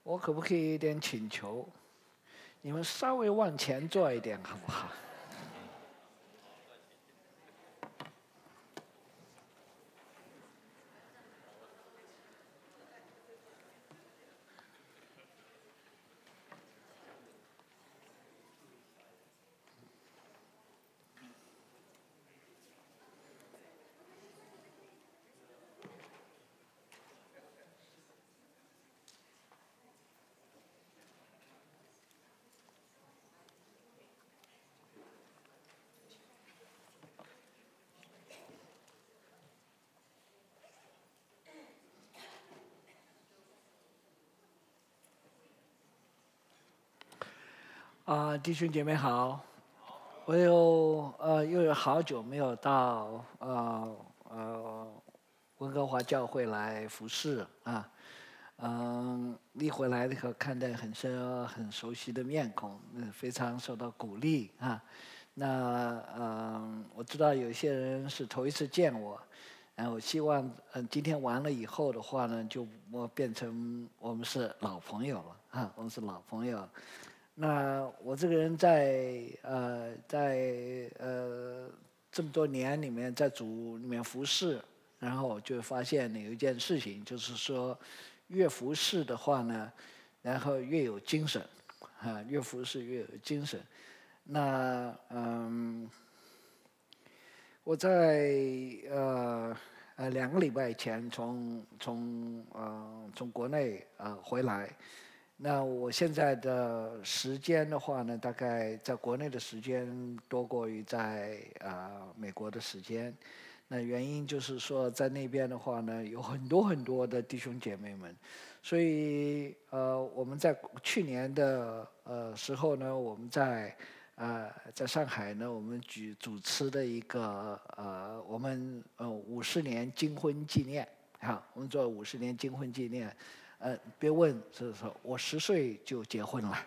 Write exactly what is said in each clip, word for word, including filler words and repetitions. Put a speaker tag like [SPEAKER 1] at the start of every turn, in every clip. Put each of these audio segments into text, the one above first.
[SPEAKER 1] 我可不可以一点请求？你们稍微往前坐一点，好不好？啊，弟兄姐妹好，我有呃又有好久没有到呃呃温哥华教会来服侍啊，嗯，一回来的时候看到很深很熟悉的面孔，嗯，非常受到鼓励啊。那嗯，我知道有些人是头一次见我，然后我希望嗯今天完了以后的话呢，就我变成我们是老朋友了啊，我们是老朋友。那我这个人在呃在呃这么多年里面，在主里面服侍，然后我就发现有一件事情，就是说越服侍的话呢，然后越有精神，啊，越服侍越有精神。那嗯，我在呃呃两个礼拜以前从从呃从国内呃回来。那我现在的时间的话呢，大概在国内的时间多过于在啊、呃美国的时间。那原因就是说，在那边的话呢，有很多很多的弟兄姐妹们，所以呃，我们在去年的呃时候呢，我们在呃在上海呢，我们举主持的一个呃我们呃五十年金婚纪念啊，我们做五十年金婚纪念。呃，别问，是说我十岁就结婚了，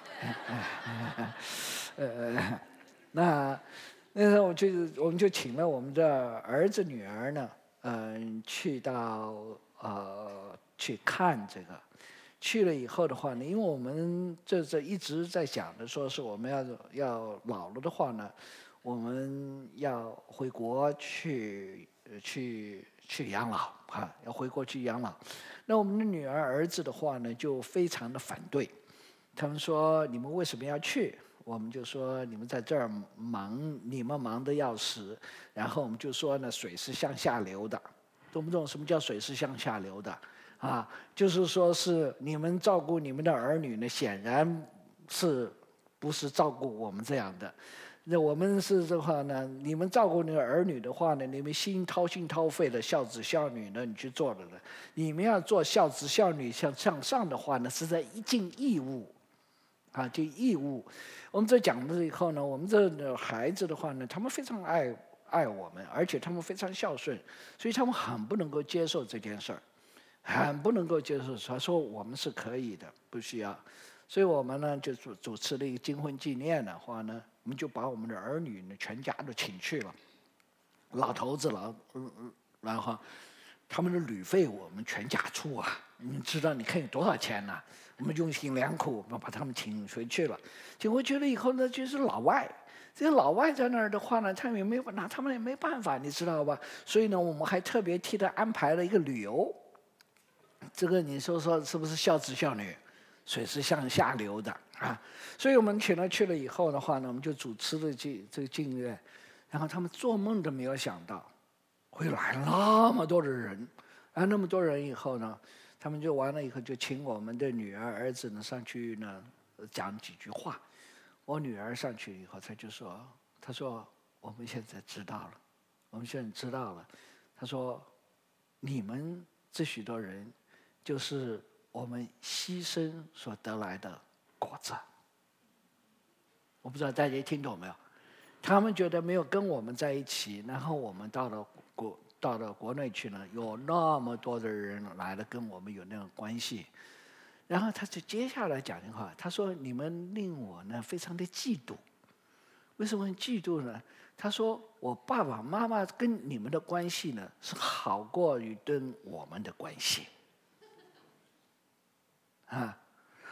[SPEAKER 1] 呃，那那时候我就我们就请了我们的儿子女儿呢，嗯、去到呃去看这个，去了以后的话呢，因为我们这这一直在讲的，说是我们要要老了的话呢，我们要回国去呃去去养老啊，要回国去养老。那我们的女儿儿子的话呢，就非常的反对。他们说：“你们为什么要去？”我们就说：“你们在这儿忙，你们忙得要死。”然后我们就说呢：“水是向下流的，懂不懂？什么叫水是向下流的？啊，就是说是你们照顾你们的儿女呢，显然是不是照顾我们这样的？那我们是的话呢，你们照顾你的儿女的话呢，你们心掏心掏肺的孝子孝女呢，你去做了的。你们要做孝子孝女向向上的话呢，是在尽义务，啊，就义务。我们这讲了以后呢，我们这孩子的话呢，他们非常爱爱我们，而且他们非常孝顺，所以他们很不能够接受这件事儿，很不能够接受。他说我们是可以的，不需要。所以我们呢就主主持了一个金婚纪念的话呢，我们就把我们的儿女呢全家都请去了，老头子了，嗯嗯，然后他们的旅费我们全家出啊，你知道你看有多少钱呢、啊？我们用心良苦，把他们请回去了。请回去了以后呢，就是老外，这些老外在那儿的话呢，他们也没拿他们也没办法，你知道吧？所以呢，我们还特别替他安排了一个旅游。这个你说说是不是孝子孝女？水是向下流的啊，所以我们请他去了以后的话呢，我们就主持了这这个敬乐，然后他们做梦都没有想到会来那么多的人，啊，那么多人以后呢，他们就完了以后就请我们的女儿儿子呢上去呢讲几句话。我女儿上去以后，她就说，她说我们现在知道了，我们现在知道了，她说你们这许多人就是我们牺牲所得来的果子。我不知道大家听懂没有？他们觉得没有跟我们在一起，然后我们到了国到了国内去呢，有那么多的人来了跟我们有那种关系。然后他就接下来讲的话，他说：“你们令我呢非常的嫉妒。为什么嫉妒呢？他说我爸爸妈妈跟你们的关系呢是好过于跟我们的关系。”啊，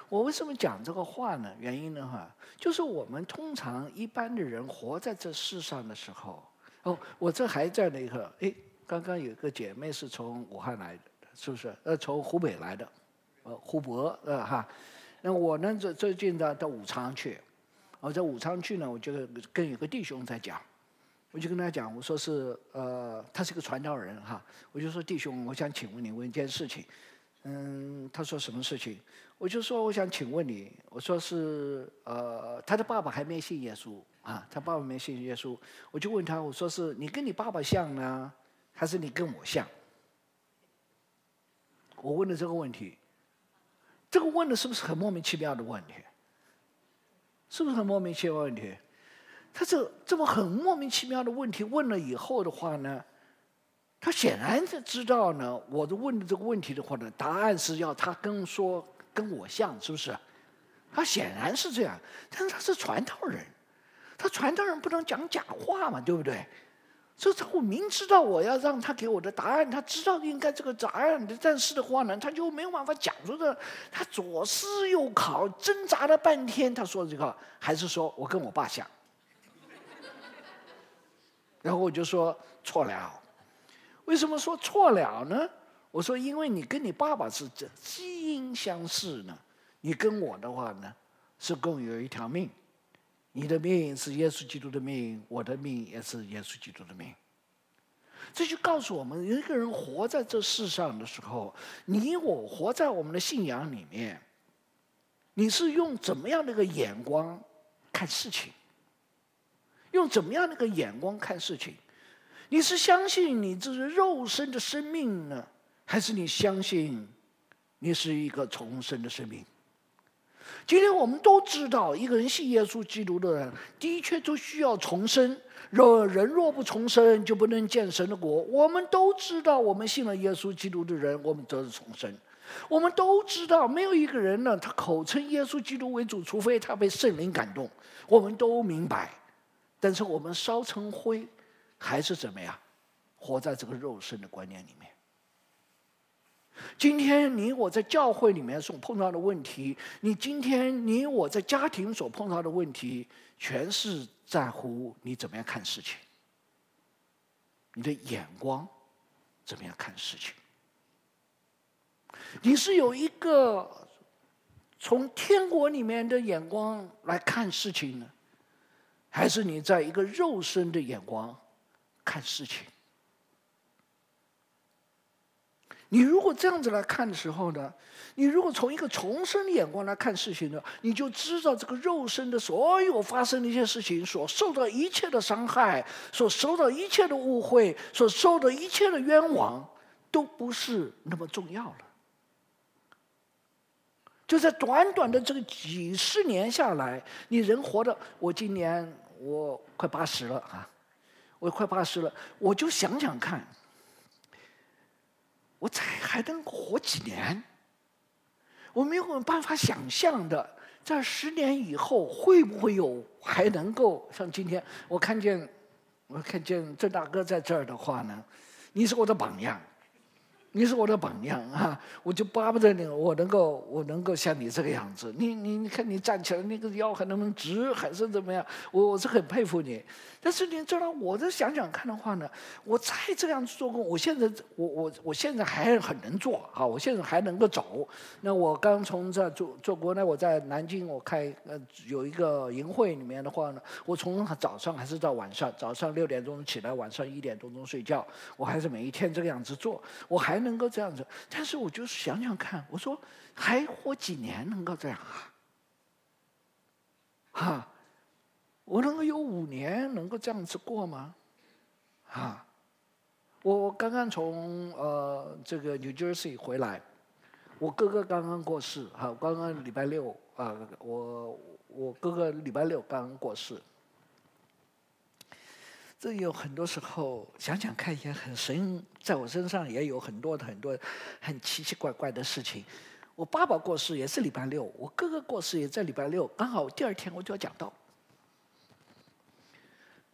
[SPEAKER 1] 我为什么讲这个话呢？原因呢哈，就是我们通常一般的人活在这世上的时候，哦，我这还在那个，哎，刚刚有个姐妹是从武汉来的，是不是？呃，从湖北来的，呃，湖北呃哈。那我呢，最最近呢到武昌去，我在武昌去呢，我就跟有个弟兄在讲。我就跟他讲，我说是呃，他是个传道人哈，我就说弟兄，我想请问你问一件事情，嗯，他说什么事情？我就说我想请问你，我说是呃，他的爸爸还没信耶稣啊，他爸爸没信耶稣，我就问他，我说是你跟你爸爸像呢，还是你跟我像？我问的这个问题，这个问的是不是很莫名其妙的问题？是不是很莫名其妙的问题？他这这么很莫名其妙的问题问了以后的话呢，他显然是知道呢，我的问的这个问题的话呢，答案是要他跟说跟我像，是不是？他显然是这样，但是他是传道人，他传道人不能讲假话嘛，对不对？所以我明知道我要让他给我的答案，他知道应该这个答案的，但是的话呢，他就没有办法讲出的，他左思右考，挣扎了半天，他说这个还是说我跟我爸像。然后我就说错了，为什么说错了呢？我说因为你跟你爸爸是这基因相似呢，你跟我的话呢是共有一条命，你的命是耶稣基督的命，我的命也是耶稣基督的命。这就告诉我们，一个人活在这世上的时候，你我活在我们的信仰里面，你是用怎么样的一个眼光看事情？用怎么样的一个眼光看事情？你是相信你这是肉身的生命呢，还是你相信你是一个重生的生命？今天我们都知道，一个人信耶稣基督的人，的确都需要重生。若人若不重生，就不能见神的国。我们都知道，我们信了耶稣基督的人，我们则是重生。我们都知道，没有一个人呢，他口称耶稣基督为主，除非他被圣灵感动。我们都明白。但是我们烧成灰，还是怎么样，活在这个肉身的观念里面。今天你我在教会里面所碰到的问题，你今天你我在家庭所碰到的问题，全是在乎你怎么样看事情，你的眼光怎么样看事情。你是有一个从天国里面的眼光来看事情呢，还是你在一个肉身的眼光看事情？你如果这样子来看的时候呢，你如果从一个重生的眼光来看事情呢，你就知道这个肉身的所有发生的一些事情，所受到一切的伤害，所受到一切的误会，所受到一切的冤枉，都不是那么重要了。就在短短的这个几十年下来，你人活的，我今年我快八十了啊，我快八十了，我就想想看，我才还能活几年？我没有办法想象的，在十年以后会不会有还能够像今天？我看见，我看见郑大哥在这儿的话呢，你是我的榜样。你是我的榜样啊！我就巴不得你，我能够，我能够像你这个样子。你你你看，你站起来，那个腰还能不能直，还是怎么样？我我是很佩服你。但是你知道，我这想想看的话呢，我再这样做工，我现在我我我现在还很能做啊！我现在还能够走。那我刚从这做做国内，我在南京，我开呃有一个营会里面的话呢，我从早上还是到晚上，早上六点钟起来，晚上一点多钟睡觉，我还是每一天这个样子做，我还能够这样子。但是我就想想看，我说还活几年能够这样啊？哈，我能够有五年能够这样子过吗？啊，我刚刚从呃这个 New Jersey 回来，我哥哥刚刚过世，哈，刚刚礼拜六啊，我我哥哥礼拜六刚刚过世。这有很多时候想想看也很神，在我身上也有很多很多很奇奇怪怪的事情。我爸爸过世也是礼拜六，我哥哥过世也在礼拜六，刚好第二天我就要讲道。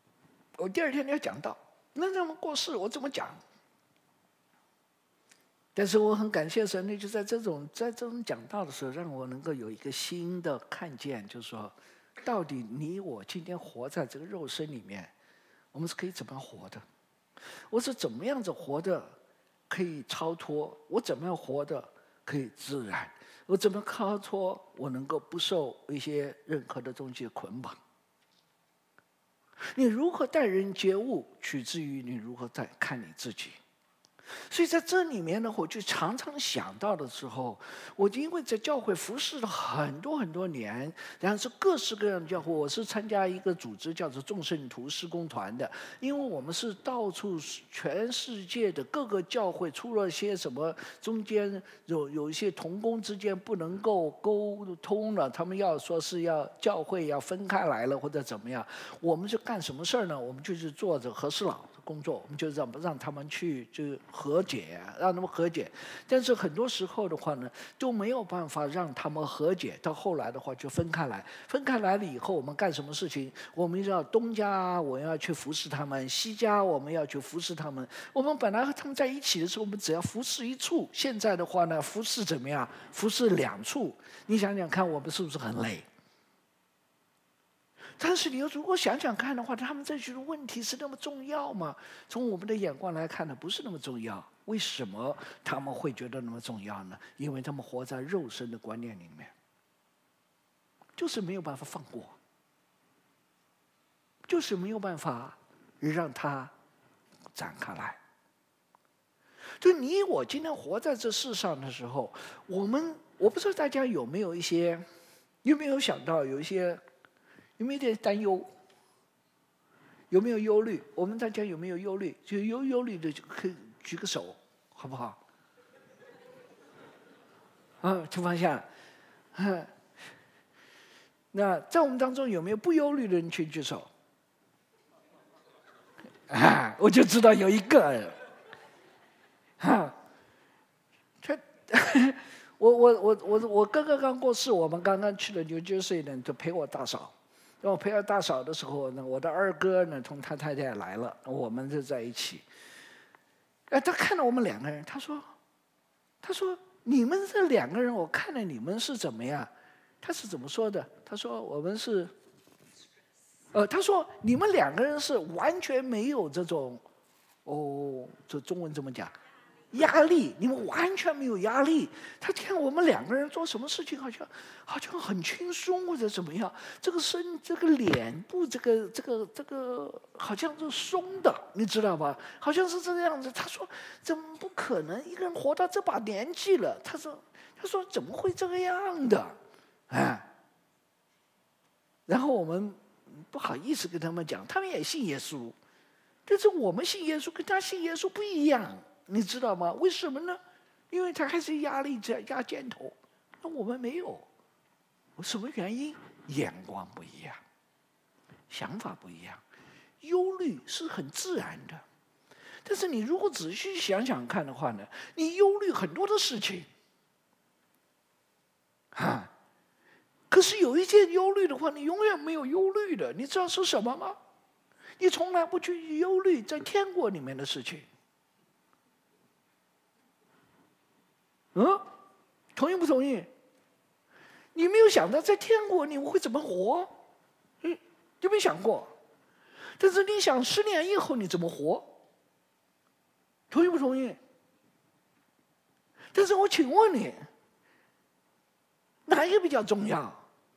[SPEAKER 1] 我第二天要讲道，那他们过世我怎么讲？ 但是我很感谢神呢，就在这种在这种讲道的时候，让我能够有一个新的看见，就是说，到底你我今天活在这个肉身里面，我们是可以怎么样活的？我是怎么样子活的可以超脱？我怎么样活的可以自然？我怎么超脱？我能够不受一些任何的东西捆绑？你如何待人接物，取之于你如何在看你自己。所以在这里面呢，我就常常想到的时候，我因为在教会服侍了很多很多年，然后是各式各样的教会。我是参加一个组织叫做众圣徒施工团的，因为我们是到处全世界的各个教会出了些什么，中间有有一些同工之间不能够沟通了，他们要说是要教会要分开来了或者怎么样，我们是干什么事儿呢？我们就是做着和事佬工作，我们就让让他们去就和解，让他们和解。但是很多时候的话呢，都没有办法让他们和解。到后来的话，就分开来。分开来了以后，我们干什么事情？我们要东家我要去服侍他们，西家我们要去服侍他们。我们本来和他们在一起的时候，我们只要服侍一处。现在的话呢，服侍怎么样？服侍两处。你想想看，我们是不是很累？但是你要如果想想看的话，他们这些问题是那么重要吗？从我们的眼光来看呢，不是那么重要。为什么他们会觉得那么重要呢？因为他们活在肉身的观念里面，就是没有办法放过，就是没有办法让它展开来。就你我今天活在这世上的时候，我们我不知道大家有没有一些，有没有想到有一些。有没有点担忧？有没有忧虑？我们大家有没有忧虑？就有忧虑的就可以举个手，好不好？啊，请放下。啊，那在我们当中有没有不忧虑的人去举手？啊，我就知道有一个。哈，他，我我我我我哥哥刚过世，我们刚刚去了牛津市呢，就陪我大嫂。当我陪我大嫂的时候呢，我的二哥呢同他太太来了，我们就在一起。哎，他看到我们两个人，他说：“他说你们这两个人，我看了你们是怎么样？”他是怎么说的？他说：“我们是，呃，他说你们两个人是完全没有这种，哦，这中文怎么讲？压力，你们完全没有压力。他看我们两个人做什么事情，好像好像很轻松或者怎么样。这个身，这个脸部，这个这个这个，好像是松的，你知道吧？好像是这个样子。他说，怎么不可能？一个人活到这把年纪了，他说，他说怎么会这个样的？哎，然后我们不好意思跟他们讲，他们也信耶稣，但是我们信耶稣跟他信耶稣不一样。你知道吗？为什么呢？因为他还是压力在压肩头，那我们没有。什么原因？眼光不一样，想法不一样，忧虑是很自然的。但是你如果仔细想想看的话呢，你忧虑很多的事情，啊，可是有一件忧虑的话，你永远没有忧虑的。你知道是什么吗？你从来不去忧虑在天国里面的事情。嗯，同意不同意？你没有想到在天国你会怎么活？嗯，有没有想过？但是你想十年以后你怎么活？同意不同意？但是我请问你，哪一个比较重要？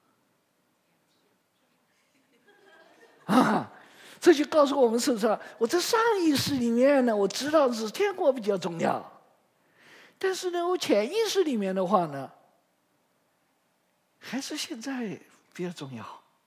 [SPEAKER 1] 啊，这就告诉我们是不是？我在上意识里面呢，我知道是天国比较重要。但是呢，我潜意识里面的话呢，还是现在比较重要。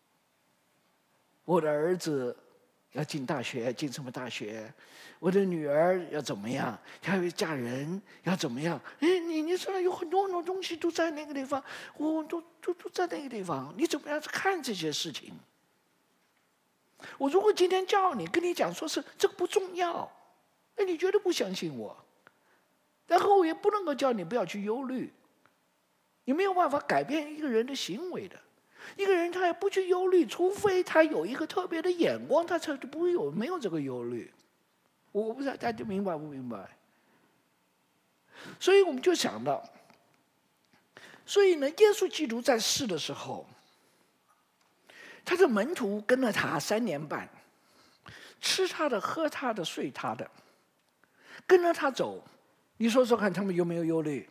[SPEAKER 1] 我的儿子要进大学，进什么大学？我的女儿要怎么样？要嫁人要怎么样？哎，你你知道有很多很多东西都在那个地方，我都都都在那个地方。你怎么样去看这些事情？我如果今天叫你跟你讲说是这个不重要，那你绝对不相信我。然后我也不能够叫你不要去忧虑，你没有办法改变一个人的行为的。一个人他也不去忧虑，除非他有一个特别的眼光，他才不会有没有这个忧虑。我不知道大家明白不明白？ 所以我们就想到，所以呢，耶稣基督在世的时候，他的门徒跟了他三年半，吃他的、喝他的、睡他的，跟着他走。你说说看，他们有没有忧虑？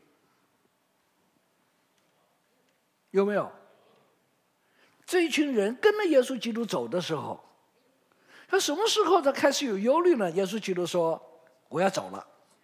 [SPEAKER 1] 有没有？这一群人跟着耶稣基督走的时候，他什么时候才开始有忧虑呢？耶稣基督说：“我要走了，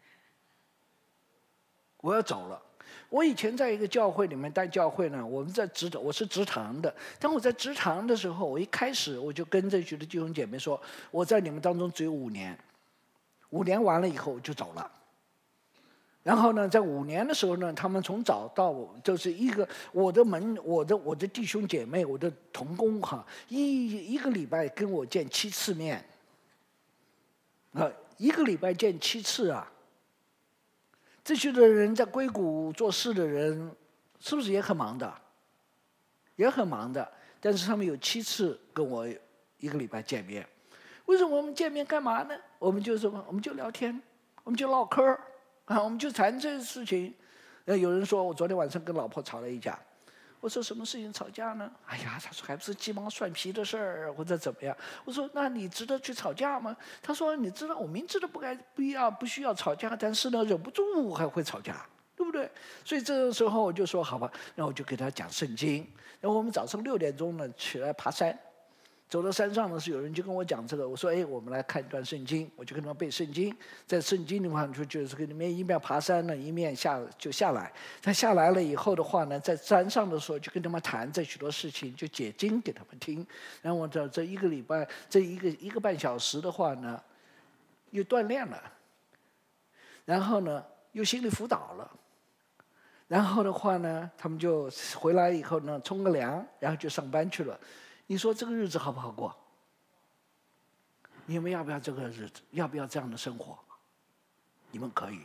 [SPEAKER 1] 我要走了。”我以前在一个教会里面带教会呢，我们在职我是职堂的。当我在职堂的时候，我一开始我就跟这群的弟兄姐妹说，我在你们当中只有五年，五年完了以后我就走了。然后呢，在五年的时候呢，他们从早到就是一个我的门，我的我的弟兄姐妹，我的同工哈，一一个礼拜跟我见七次面，啊，一个礼拜见七次啊。这些的人在硅谷做事的人，是不是也很忙的？也很忙的，但是他们有七次跟我一个礼拜见面。为什么我们见面干嘛呢？我们就什么？我们就聊天，我们就唠嗑啊，我们就谈这个事情。呃，有人说我昨天晚上跟老婆吵了一架。我说什么事情吵架呢？哎呀，他说还不是鸡毛蒜皮的事儿，或者怎么样？我说那你值得去吵架吗？他说你知道我明知道不该不要不需要吵架，但是呢忍不住还会吵架，对不对？所以这个时候我就说好吧，那我就给他讲圣经。然后我们早上六点钟呢起来爬山。走到山上的时候，有人就跟我讲这个，我说：“哎，我们来看一段圣经。”我就跟他们背圣经，在圣经的话，就就是跟里面一面爬山呢，一面下就下来。他下来了以后的话呢，在山上的时候就跟他们谈这许多事情，就解经给他们听。然后我这这一个礼拜，这一个一个半小时的话呢，又锻炼了，然后呢又心理辅导了。然后的话呢，他们就回来以后呢，冲个凉，然后就上班去了。你说这个日子好不好过？你们要不要这个日子？要不要这样的生活？你们可以。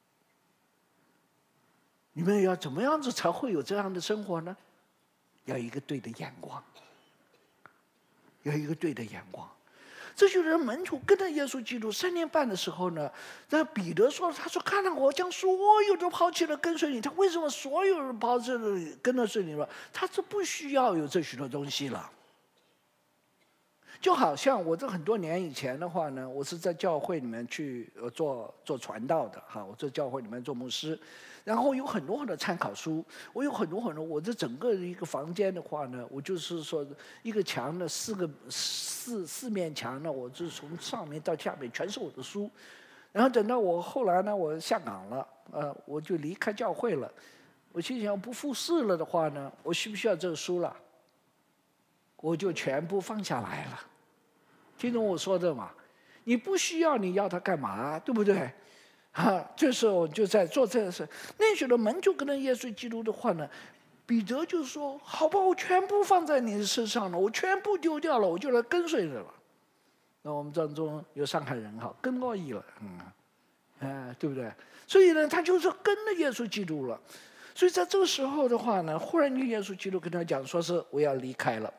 [SPEAKER 1] 你们要怎么样子才会有这样的生活呢？要一个对的眼光，要一个对的眼光。这些人门徒跟着耶稣基督三年半的时候呢，那彼得说：“他说看到我将所有都抛弃了跟随你。他为什么所有人抛弃了跟着你了？他是不需要有这许多东西了。”就好像我这很多年以前的话呢，我是在教会里面去呃做做传道的哈，我在教会里面做牧师，然后有很多很多参考书，我有很多很多，我这整个一个房间的话呢，我就是说一个墙的四个四四面墙呢，我就是从上面到下面全是我的书，然后等到我后来呢，我下岗了，呃，我就离开教会了，我心想不服侍了的话呢，我需不需要这个书了？我就全部放下来了，听懂我说的吗？你不需要，你要它干嘛？对不对？啊，这时候我就在做这个事。那许多门就跟着耶稣基督的话呢，彼得就说：“好吧，我全部放在你的身上了，我全部丢掉了，我就来跟随着了。”那我们当中有上海人哈，跟乐意了，嗯，哎，对不对？所以呢，他就是跟着耶稣基督了。所以在这个时候的话呢，忽然间耶稣基督跟他讲，说是我要离开了。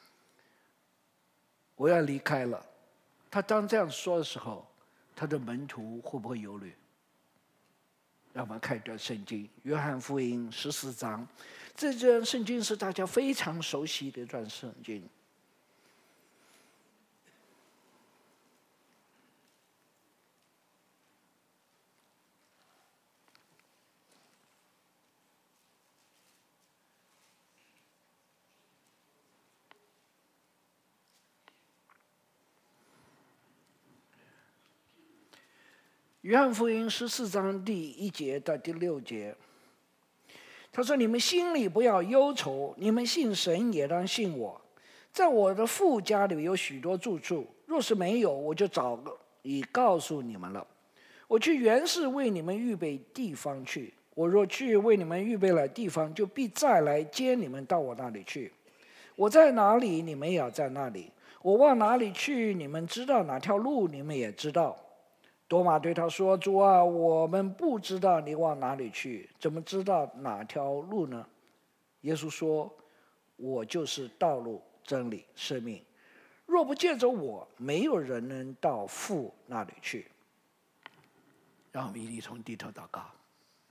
[SPEAKER 1] 我要离开了，他当这样说的时候，他的门徒会不会忧虑？让我们看一段圣经，《约翰福音》十四章。这段圣经是大家非常熟悉的一段圣经。约翰福音十四章第一节到第六节，他说：“你们心里不要忧愁，你们信神也当信我。在我的父家里有许多住处，若是没有，我就早已告诉你们了。我去原是为你们预备地方去。我若去为你们预备了地方，就必再来接你们到我那里去。我在哪里，你们也要在那里。我往哪里去，你们知道哪条路，你们也知道。”多马对他说：“主啊，我们不知道你往哪里去，怎么知道哪条路呢？”耶稣说：“我就是道路、真理、生命。若不借着我，没有人能到父那里去。”让我们一同低头祷告。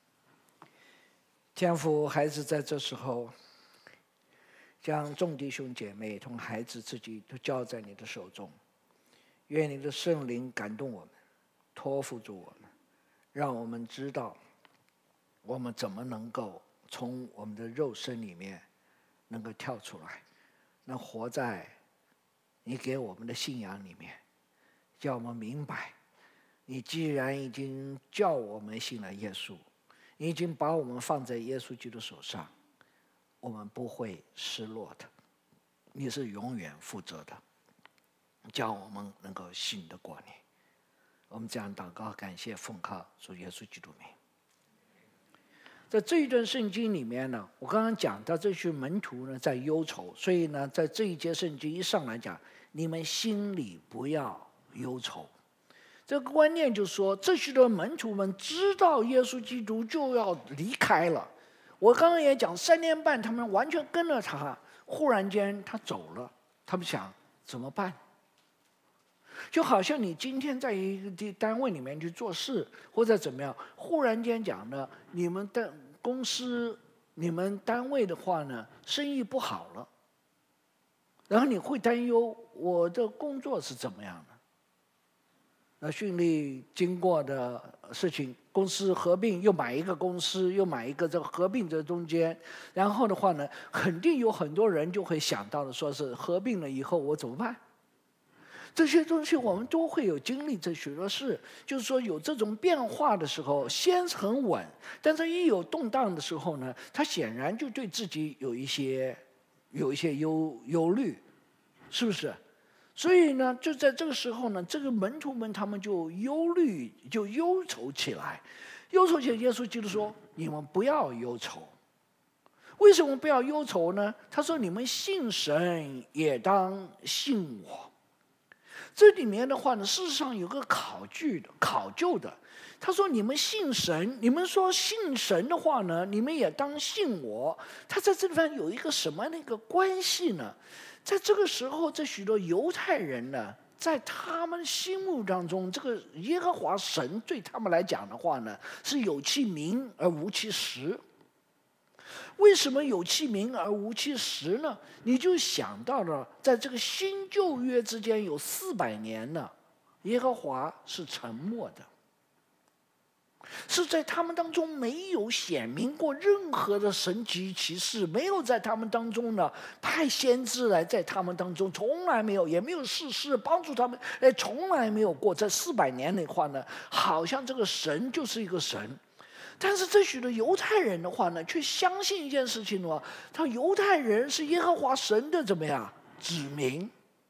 [SPEAKER 1] 天父，孩子在这时候将众弟兄姐妹同孩子自己都交在你的手中，愿你的圣灵感动我们，托付住我们，让我们知道我们怎么能够从我们的肉身里面能够跳出来，能活在你给我们的信仰里面，叫我们明白，你既然已经叫我们信了耶稣，你已经把我们放在耶稣基督手上，我们不会失落的，你是永远负责的，叫我们能够信得过你。我们这样祷告，感谢奉靠主耶稣基督名。在这一段圣经里面呢，我刚刚讲到这群门徒呢在忧愁，所以呢，在这一节圣经一上来讲，你们心里不要忧愁。这个观念就是说，这许多门徒们知道耶稣基督就要离开了。我刚刚也讲，三年半他们完全跟了他，忽然间他走了，他们想怎么办？就好像你今天在一个单位里面去做事，或者怎么样，忽然间讲呢，你们的公司、你们单位的话呢，生意不好了，然后你会担忧我的工作是怎么样的？那顺利经过的事情，公司合并又买一个公司，又买一个这个合并的中间，然后的话呢，肯定有很多人就会想到的，说是合并了以后我怎么办？这些东西我们都会有经历这许多事，就是说有这种变化的时候，先是很稳，但是一有动荡的时候呢，他显然就对自己有一些有一些忧忧虑，是不是？所以呢，就在这个时候呢，这个门徒们他们就忧虑，就忧愁起来。忧愁起来，耶稣基督说：“你们不要忧愁。”为什么不要忧愁呢？他说：“你们信神，也当信我。”这里面的话呢，事实上有个考据的、考究的。他说：“你们信神，你们说信神的话呢，你们也当信我。”他在这地方有一个什么那个关系呢？在这个时候，这许多犹太人呢，在他们心目当中，这个耶和华神对他们来讲的话呢，是有其名而无其实。为什么有其名而无其实呢？你就想到了，在这个新旧约之间有四百年呢，耶和华是沉默的。是在他们当中没有显明过任何的神迹奇事，没有在他们当中呢派先知来，在他们当中从来没有，也没有事事帮助他们，哎，从来没有过。在四百年的话呢，好像这个神就是一个神，但是这许多犹太人的话呢，却相信一件事情哦，他犹太人是耶和华神的怎么样子民。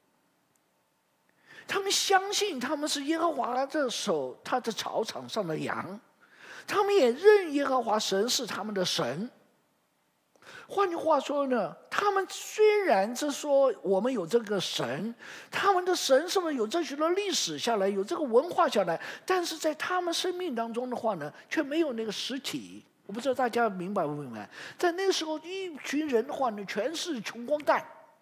[SPEAKER 1] 他们相信他们是耶和华的手，他的草场上的羊，他们也认耶和华神是他们的神。换句话说呢，他们虽然是说我们有这个神，他们的神是不是有这许多历史下来，有这个文化下来，但是在他们生命当中的话呢，却没有那个实体。我不知道大家明白不明白？在那个时候，一群人的话呢，全是穷光蛋，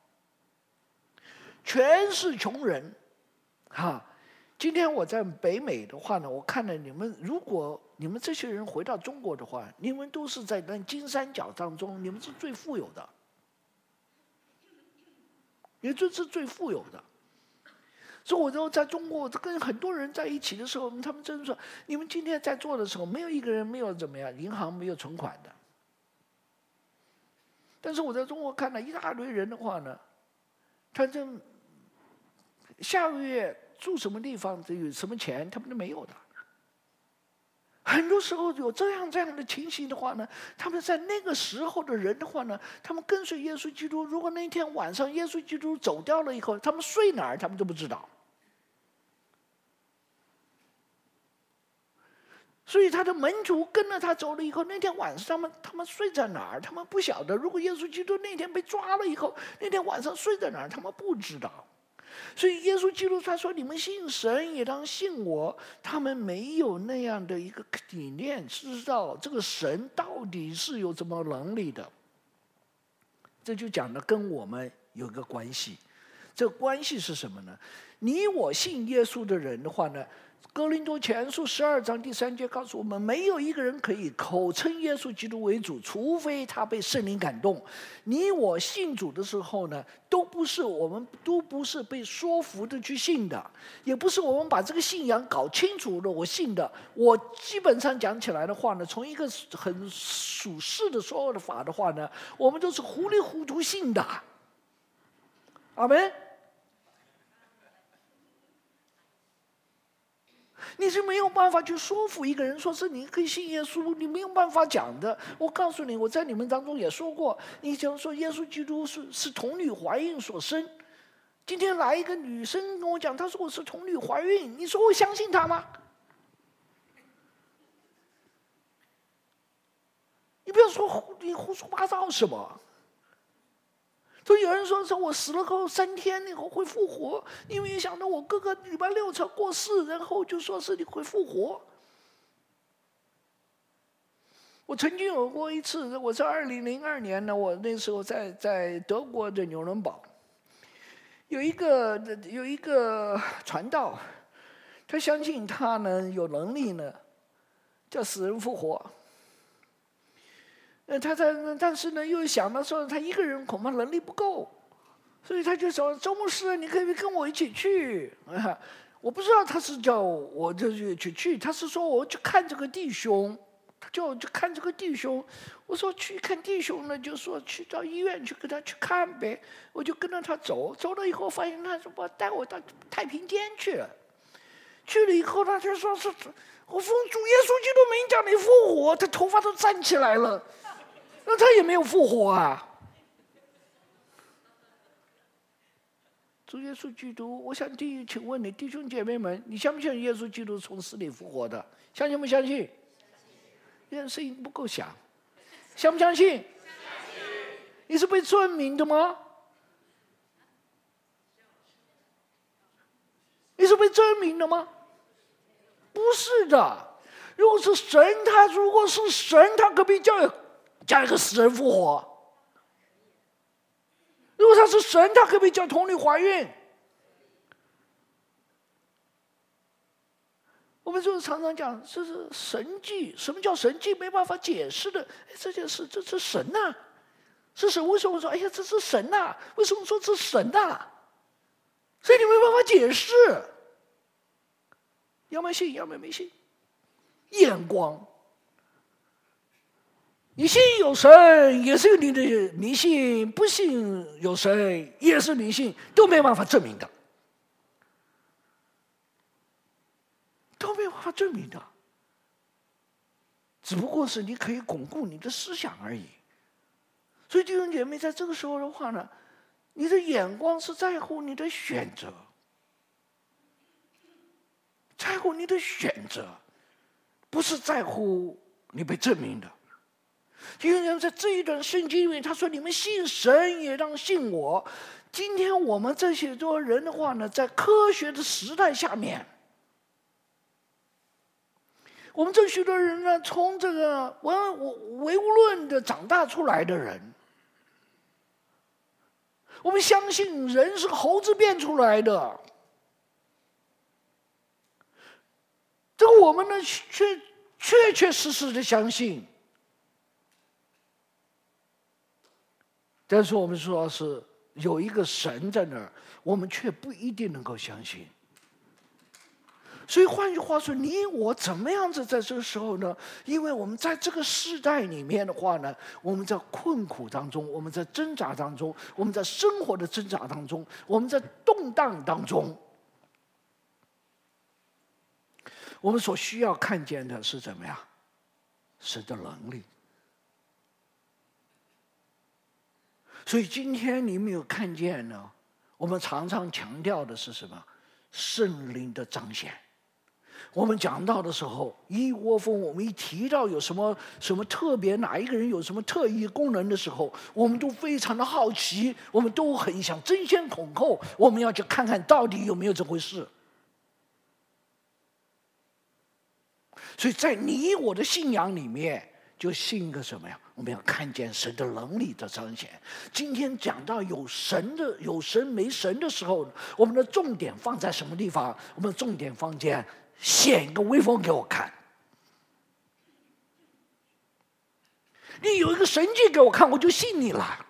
[SPEAKER 1] 全是穷人。哈，今天我在北美的话呢，我看了你们，如果你们这些人回到中国的话，你们都是在那金三角当中，你们是最富有的，也就是最富有的。所以我就在中国跟很多人在一起的时候，他们真的说，你们今天在做的时候，没有一个人没有怎么样，银行没有存款的。但是我在中国看了一大堆人的话呢，他这下个月住什么地方，有什么钱，他们都没有的。很多时候有这样这样的情形的话呢，他们在那个时候的人的话呢，他们跟随耶稣基督，如果那天晚上耶稣基督走掉了以后，他们睡哪儿，他们都不知道。所以他的门徒跟着他走了以后，那天晚上他们他们睡在哪儿，他们不晓得。如果耶稣基督那天被抓了以后，那天晚上睡在哪儿，他们不知道。所以耶稣基督他说：“你们信神也当信我。”他们没有那样的一个理念，知道这个神到底是有什么能力的。这就讲的跟我们有个关系。这个关系是什么呢？你我信耶稣的人的话呢， 哥林多前书十二章第三节告诉我们，没有一个人可以口称耶稣基督为主，除非他被圣灵感动。你我信主的时候呢，都不是我们都不是被说服的去信的，也不是我们把这个信仰搞清楚了我信的。我基本上讲起来的话呢，从一个很属世的说法的话呢，我们都是糊里糊涂信的。阿们。你是没有办法去说服一个人，说是你可以信耶稣，你没有办法讲的。我告诉你，我在你们当中也说过，你讲说耶稣基督是是童女怀孕所生。今天来一个女生跟我讲，她说我是童女怀孕，你说我相信她吗？你不要说你胡说八道什么。所以有人说说我死了后三天以后会复活，因为想到我哥哥礼拜六才过世，然后就说是你会复活。我曾经有过一次，我在二零零二年呢，我那时候在在德国的纽伦堡，有一个有一个传道，他相信他呢有能力呢，叫死人复活。呃，他在，但是呢，又想到说他一个人恐怕能力不够，所以他就说：“周牧师，你可以跟我一起去。”啊，我不知道他是叫我就去去，他是说我去看这个弟兄，他叫我去看这个弟兄。我说去看弟兄呢，就说去到医院去跟他去看呗。我就跟着他走，走了以后发现他说我带我到太平间去了，去了以后他就说是我奉主耶稣基督名叫你复活，他头发都站起来了。那他也没有复活啊！主耶稣基督，我想第一，请问你弟兄姐妹们，你相不相信耶稣基督从死里复活的？相信不相信？你的声音不够响，相不相信？相信。你是被证明的吗？你是被证明的吗？不是的。如果是神，他如果是神，他可比叫叫一个死人复活。如果他是神，他可不可以叫童女怀孕？我们就是常常讲这是神迹。什么叫神迹？没办法解释的。哎，这件事这是神呐、啊，是神。为什么说哎呀这是神呐、啊？为什么说这是神呐、啊？所以你没办法解释。要么信，要么没信。眼光。你信有神也是你的迷信，不信有神也是迷信，都没办法证明的，都没办法证明的，只不过是你可以巩固你的思想而已。所以弟兄姐妹，在这个时候的话呢，你的眼光是在乎你的选择，在乎你的选择，不是在乎你被证明的。因为在这一段圣经里面，他说：“你们信神，也当信我。”今天我们这些多人的话呢，在科学的时代下面，我们这许多人呢，从这个唯唯物论的长大出来的人，我们相信人是猴子变出来的，这个我们呢，却确确实实的相信。但是我们说是有一个神在那儿，我们却不一定能够相信。所以换句话说，你我怎么样子在这个时候呢？因为我们在这个时代里面的话呢，我们在困苦当中，我们在挣扎当中，我们在生活的挣扎当中，我们在动荡当中，我们所需要看见的是怎么样？神的能力。所以今天你没有看见呢？我们常常强调的是什么？圣灵的彰显。我们讲到的时候，一窝蜂，我们一提到有什么什么特别，哪一个人有什么特异功能的时候，我们都非常的好奇，我们都很想争先恐后，我们要去看看到底有没有这回事。所以在你我的信仰里面，就信一个什么呀？我们要看见神的能力的彰显。今天讲到有神的有神没神的时候，我们的重点放在什么地方？我们的重点放在显一个威风给我看，你有一个神迹给我看，我就信你了。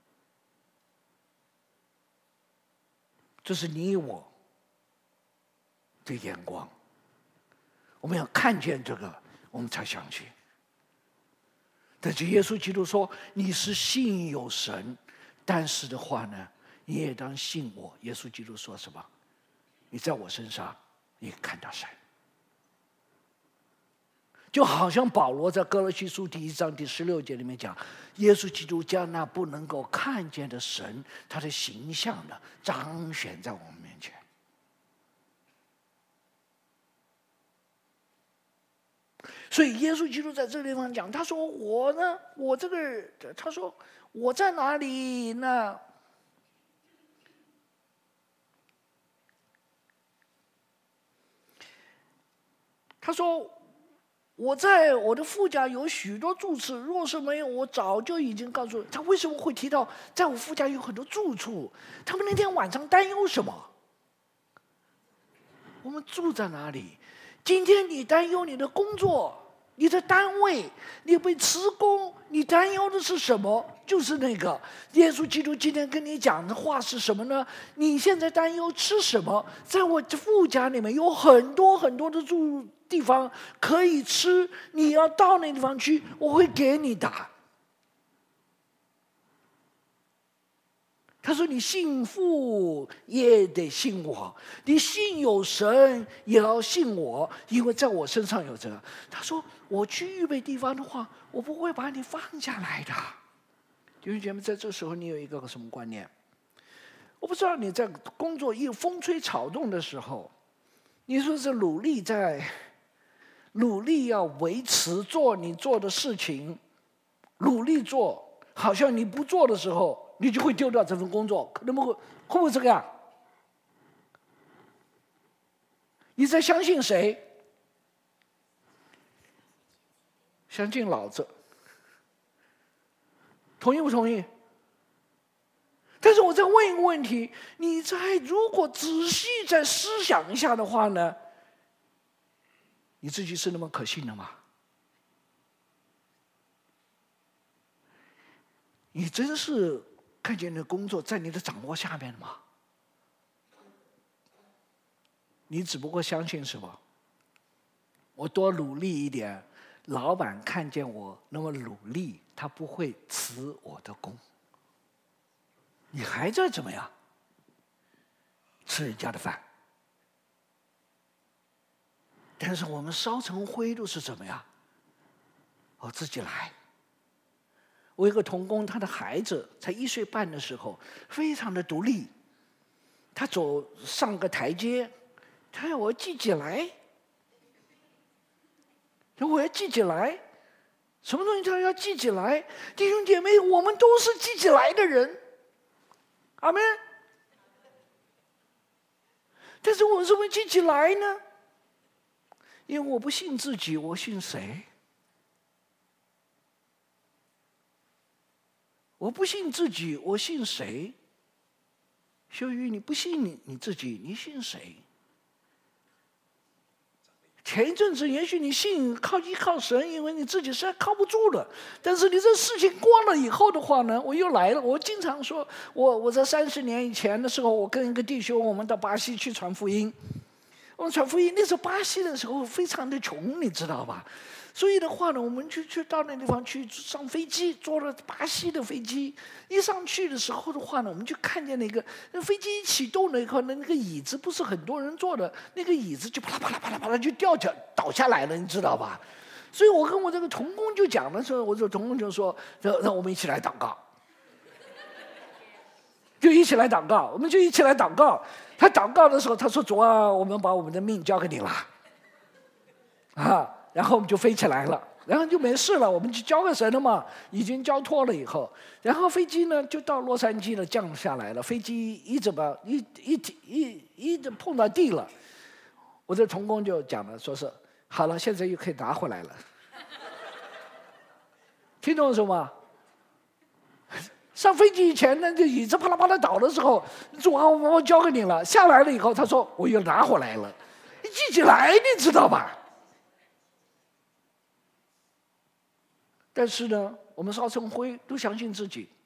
[SPEAKER 1] 这是你我的眼光，我们要看见这个，我们才相信。但是耶稣基督说：“你是信有神，但是的话呢，你也当信我。”耶稣基督说什么？你在我身上，你看到神。就好像保罗在哥罗西书第一章第十六节里面讲，耶稣基督将那不能够看见的神，他的形象呢，彰显在我们面前。所以耶稣基督在这个地方讲，他说我呢，我这个，他说我在哪里呢？他说我在我的父家有许多住处，若是没有，我早就已经告诉他。为什么会提到在我父家有很多住处？他们那天晚上担忧什么？我们住在哪里？今天你担忧你的工作，你的单位，你被辞工，你担忧的是什么？就是那个耶稣基督今天跟你讲的话是什么呢？你现在担忧吃什么？在我父家里面有很多很多的住地方可以吃，你要到那地方去，我会给你的。他说：“你信父也得信我，你信有神也要信我，因为在我身上有这个。”他说：“我去预备地方的话，我不会把你放下来的。”弟兄姐妹，在这时候你有一个什么观念？我不知道你在工作一风吹草动的时候，你说是努力在努力要维持做你做的事情，努力做，好像你不做的时候。你就会丢掉这份工作，可能不会，会不会这个样？你在相信谁？相信老子，同意不同意？但是我再问一个问题：你在如果仔细再思想一下的话呢，你自己是那么可信的吗？你真是看见你的工作在你的掌握下面吗？你只不过相信什么？我多努力一点，老板看见我那么努力，他不会辞我的工。你还在怎么样？吃人家的饭。但是我们烧成灰都是怎么样？我自己来。我有个同工，他的孩子才一岁半的时候，非常的独立。他走上个台阶，他要我记起来，我要记起来，什么东西他要记起来？弟兄姐妹，我们都是记起来的人，阿们。但是我为什么记起来呢？因为我不信自己，我信谁？我不信自己，我信谁？秀玉，你不信你你自己，你信谁？前一阵子也许你信靠依靠神，因为你自己实在靠不住了。但是你这事情过了以后的话呢，我又来了。我经常说，我我在三十年以前的时候，我跟一个弟兄，我们到巴西去传福音。我们传福音，那时候巴西的时候非常的穷，你知道吧？所以的话呢，我们就去到那地方去上飞机，坐了巴西的飞机。一上去的时候的话呢，我们就看见那个那飞机一启动了以后，那那个椅子不是很多人坐的，那个椅子就啪啦啪啦啪啦啪啦就掉下倒下来了，你知道吧？所以我跟我这个同工就讲的时候，我这同工就说：“让让我们一起来祷告。”就一起来祷告，我们就一起来祷告。他祷告的时候，他说：“主啊，我们把我们的命交给你了。”啊。然后我们就飞起来了，然后就没事了，我们就交给神了嘛，已经交托了以后，然后飞机呢就到洛杉矶了，降下来了，飞机一直把一一一一直碰到地了，我这同工就讲了，说是好了，现在又可以拿回来了，听懂什么？上飞机以前呢，这椅子啪啦啪啦倒的时候，主啊，我交给你了，下来了以后，他说我又拿回来了。 积极来，你知道吧？但是呢，我们邵成辉都相信自己，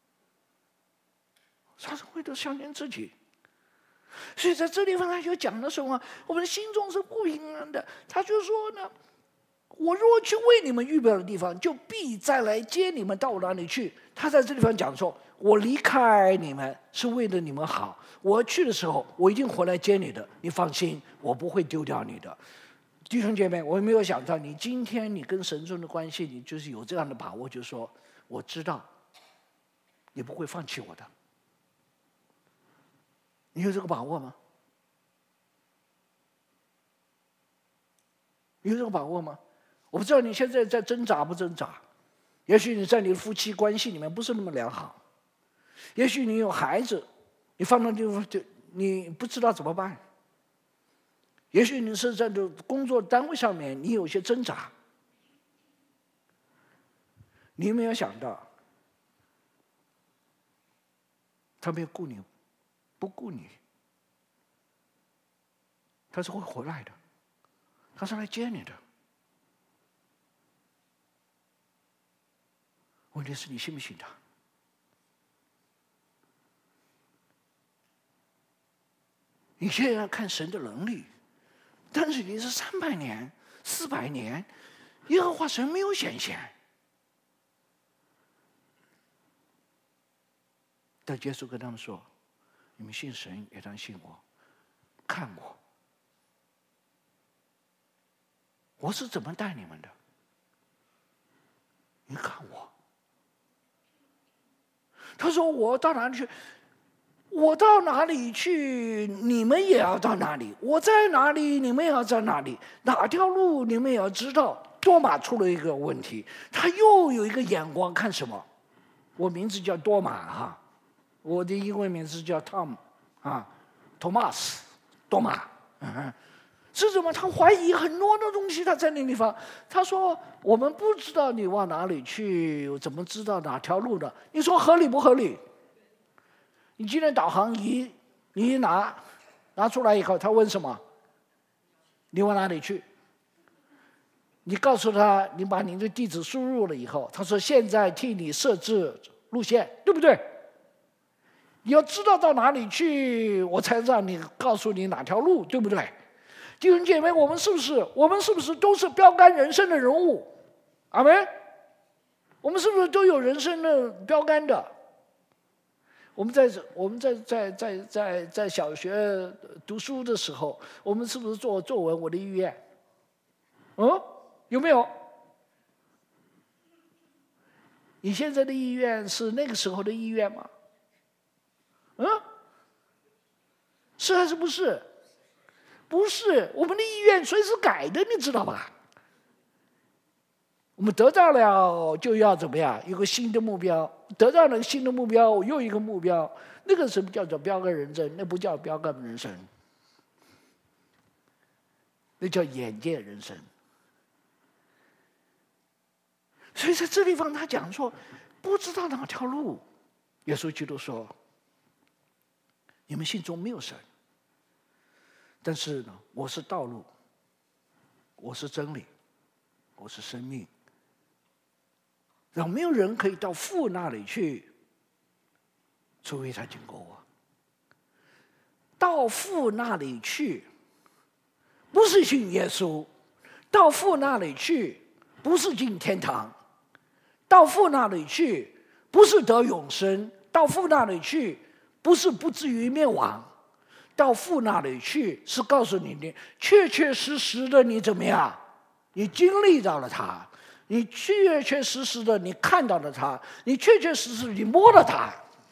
[SPEAKER 1] 邵成辉都相信自己，所以在这地方他就讲的时候啊，我们的心中是不平安的。他就说呢，我若去为你们预备的地方，就必再来接你们到哪里去。他在这地方讲说，我离开你们是为了你们好，我去的时候我一定回来接你的，你放心，我不会丢掉你的。弟兄姐妹，我没有想到你今天你跟神中的关系，你就是有这样的把握，就是说我知道你不会放弃我的。你有这个把握吗？你有这个把握吗？我不知道你现在在挣扎不挣扎，也许你在你的夫妻关系里面不是那么良好，也许你有孩子，你放到地方就你不知道怎么办，也许你是在这工作单位上面你有些挣扎，你有没有想到他没有顾你，不顾你，他是会回来的，他是来接你的。问题是你信不信他？你现在要看神的能力，但是你是三百年、四百年，耶和华神没有显现。但耶稣跟他们说：“你们信神也当信我，看我，我是怎么带你们的？你看我。”他说：“我到哪里去？我到哪里去，你们也要到哪里；我在哪里，你们也要在哪里。哪条路，你们也要知道。”多马出了一个问题，他又有一个眼光看什么？我名字叫多马哈，我的英文名字叫 Tom 啊 ，Thomas 多马。嗯，是什么？他怀疑很多的东西，他在那地方。他说：“我们不知道你往哪里去，我怎么知道哪条路的？你说合理不合理？你今天导航仪你一拿拿出来以后，他问什么？你往哪里去？你告诉他，你把你的地址输入了以后，他说现在替你设置路线，对不对？你要知道到哪里去，我才让你告诉你哪条路，对不对？”弟兄姐妹，我们是不是我们是不是都是标杆人生的人物？阿们？我们是不是都有人生的标杆的？我们在我们在在在在在小学读书的时候，我们是不是做作文我的意愿？嗯，有没有？你现在的意愿是那个时候的意愿吗？嗯，是还是不是？不是，我们的意愿随时改的，你知道吧？我们得到了就要怎么样？有个新的目标，得到了新的目标，又一个目标，那个什么叫做标杆人生？那不叫标杆人生，那叫眼界人生。所以在这地方他讲说，不知道哪条路，耶稣基督说：“你们心中没有神。但是呢，我是道路，我是真理，我是生命。然后没有人可以到父那里去，除非他经过我。到父那里去，不是信耶稣；到父那里去，不是进天堂；到父那里去，不是得永生；到父那里去，不是不至于灭亡。到父那里去，是告诉你，你确确实实的你怎么样？你经历到了他，你确确实实的你看到了他，你确确实实地你摸了他。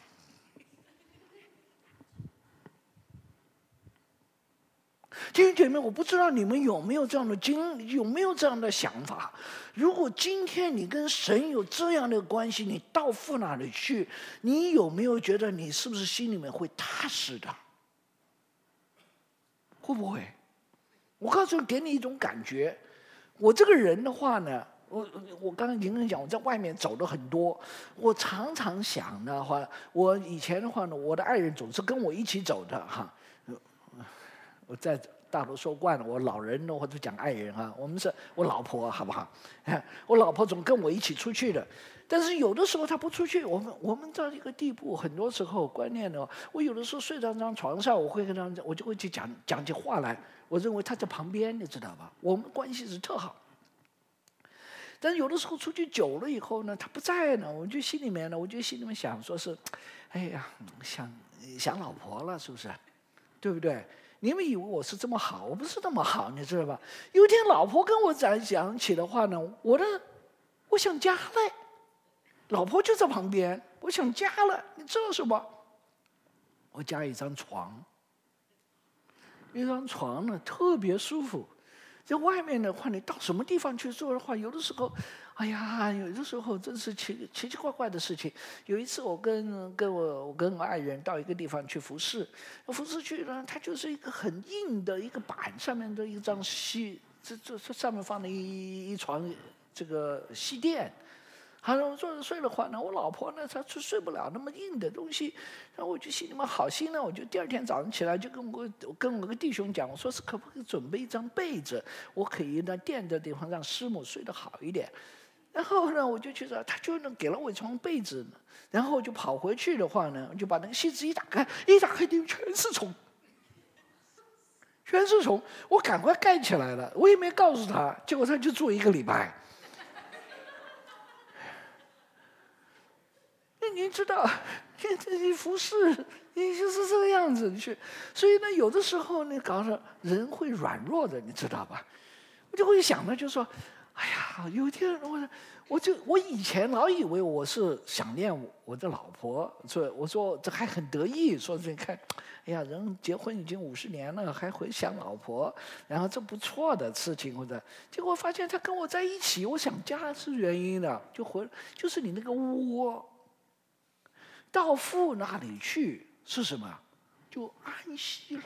[SPEAKER 1] 弟兄姐妹，我不知道你们有没有这样的经，有没有这样的想法？如果今天你跟神有这样的关系，你到父那里去，你有没有觉得你是不是心里面会踏实的？会不会？我告诉你，给你一种感觉。我这个人的话呢，我我刚刚已经跟你讲，我在外面走了很多。我常常想的话，我以前的话呢，我的爱人总是跟我一起走的哈。我在大陆说惯了，我老人呢或者讲爱人啊，我们是我老婆好不好？我老婆总跟我一起出去的，但是有的时候她不出去，我们我们到一个地步，很多时候观念呢，我有的时候睡在张床上，我会跟她，我就会去讲讲起话来，我认为她在旁边，你知道吧？我们关系是特好。但是有的时候出去久了以后呢，他不在呢，我就心里面呢，我就心里面想说是，哎呀，想想老婆了，是不是？对不对？你们以为我是这么好，我不是那么好，你知道吧？有一天老婆跟我讲讲起的话呢，我的我想家了，老婆就在旁边，我想家了，你知道什么？我加一张床，一张床呢特别舒服。在外面的话，你到什么地方去做的话，有的时候，哎呀，有的时候真是奇奇奇怪怪的事情。有一次，我跟跟我我跟我爱人到一个地方去服侍，服侍去呢，它就是一个很硬的一个板上面的一张锡，这这这上面放了一一床这个锡垫。他说坐着睡的话呢，我老婆呢她就睡不了那么硬的东西，然后我就心里面好心呢，我就第二天早上起来就跟我跟我个弟兄讲，我说是可不可以准备一张被子，我可以呢垫的地方让师母睡得好一点。然后呢，我就觉得他就能给了我一床被子，然后我就跑回去的话呢，我就把那个锡纸一打开，一打开里面全是虫，全是虫，我赶快盖起来了，我也没告诉他，结果他就住一个礼拜。你知道，你服侍，你就是这个样子去。所以呢，有的时候你搞得人会软弱的，你知道吧？我就会想呢，就说，哎呀，有一天我，我就我以前老以为我是想念我的老婆，所以我说这还很得意，说你看，哎呀，人结婚已经五十年了，还会想老婆，然后这不错的事情，或者结果发现他跟我在一起，我想家是原因的，就回就是你那个窝。到父那里去是什么？就安息了，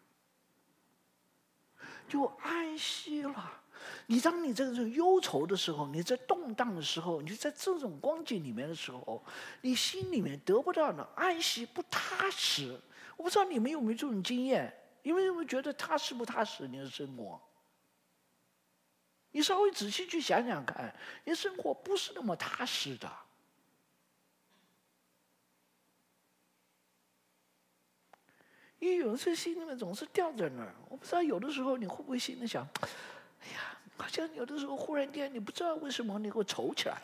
[SPEAKER 1] 就安息了。你当你这种忧愁的时候，你在动荡的时候，你在这种光景里面的时候，你心里面得不到的安息，不踏实。我不知道你们有没有这种经验？你们有没有觉得踏实不踏实？你的生活，你稍微仔细去想想看，你的生活不是那么踏实的。你有时候心里面总是吊在那儿，我不知道有的时候你会不会心里想，哎呀，好像有的时候忽然间你不知道为什么你会愁起来，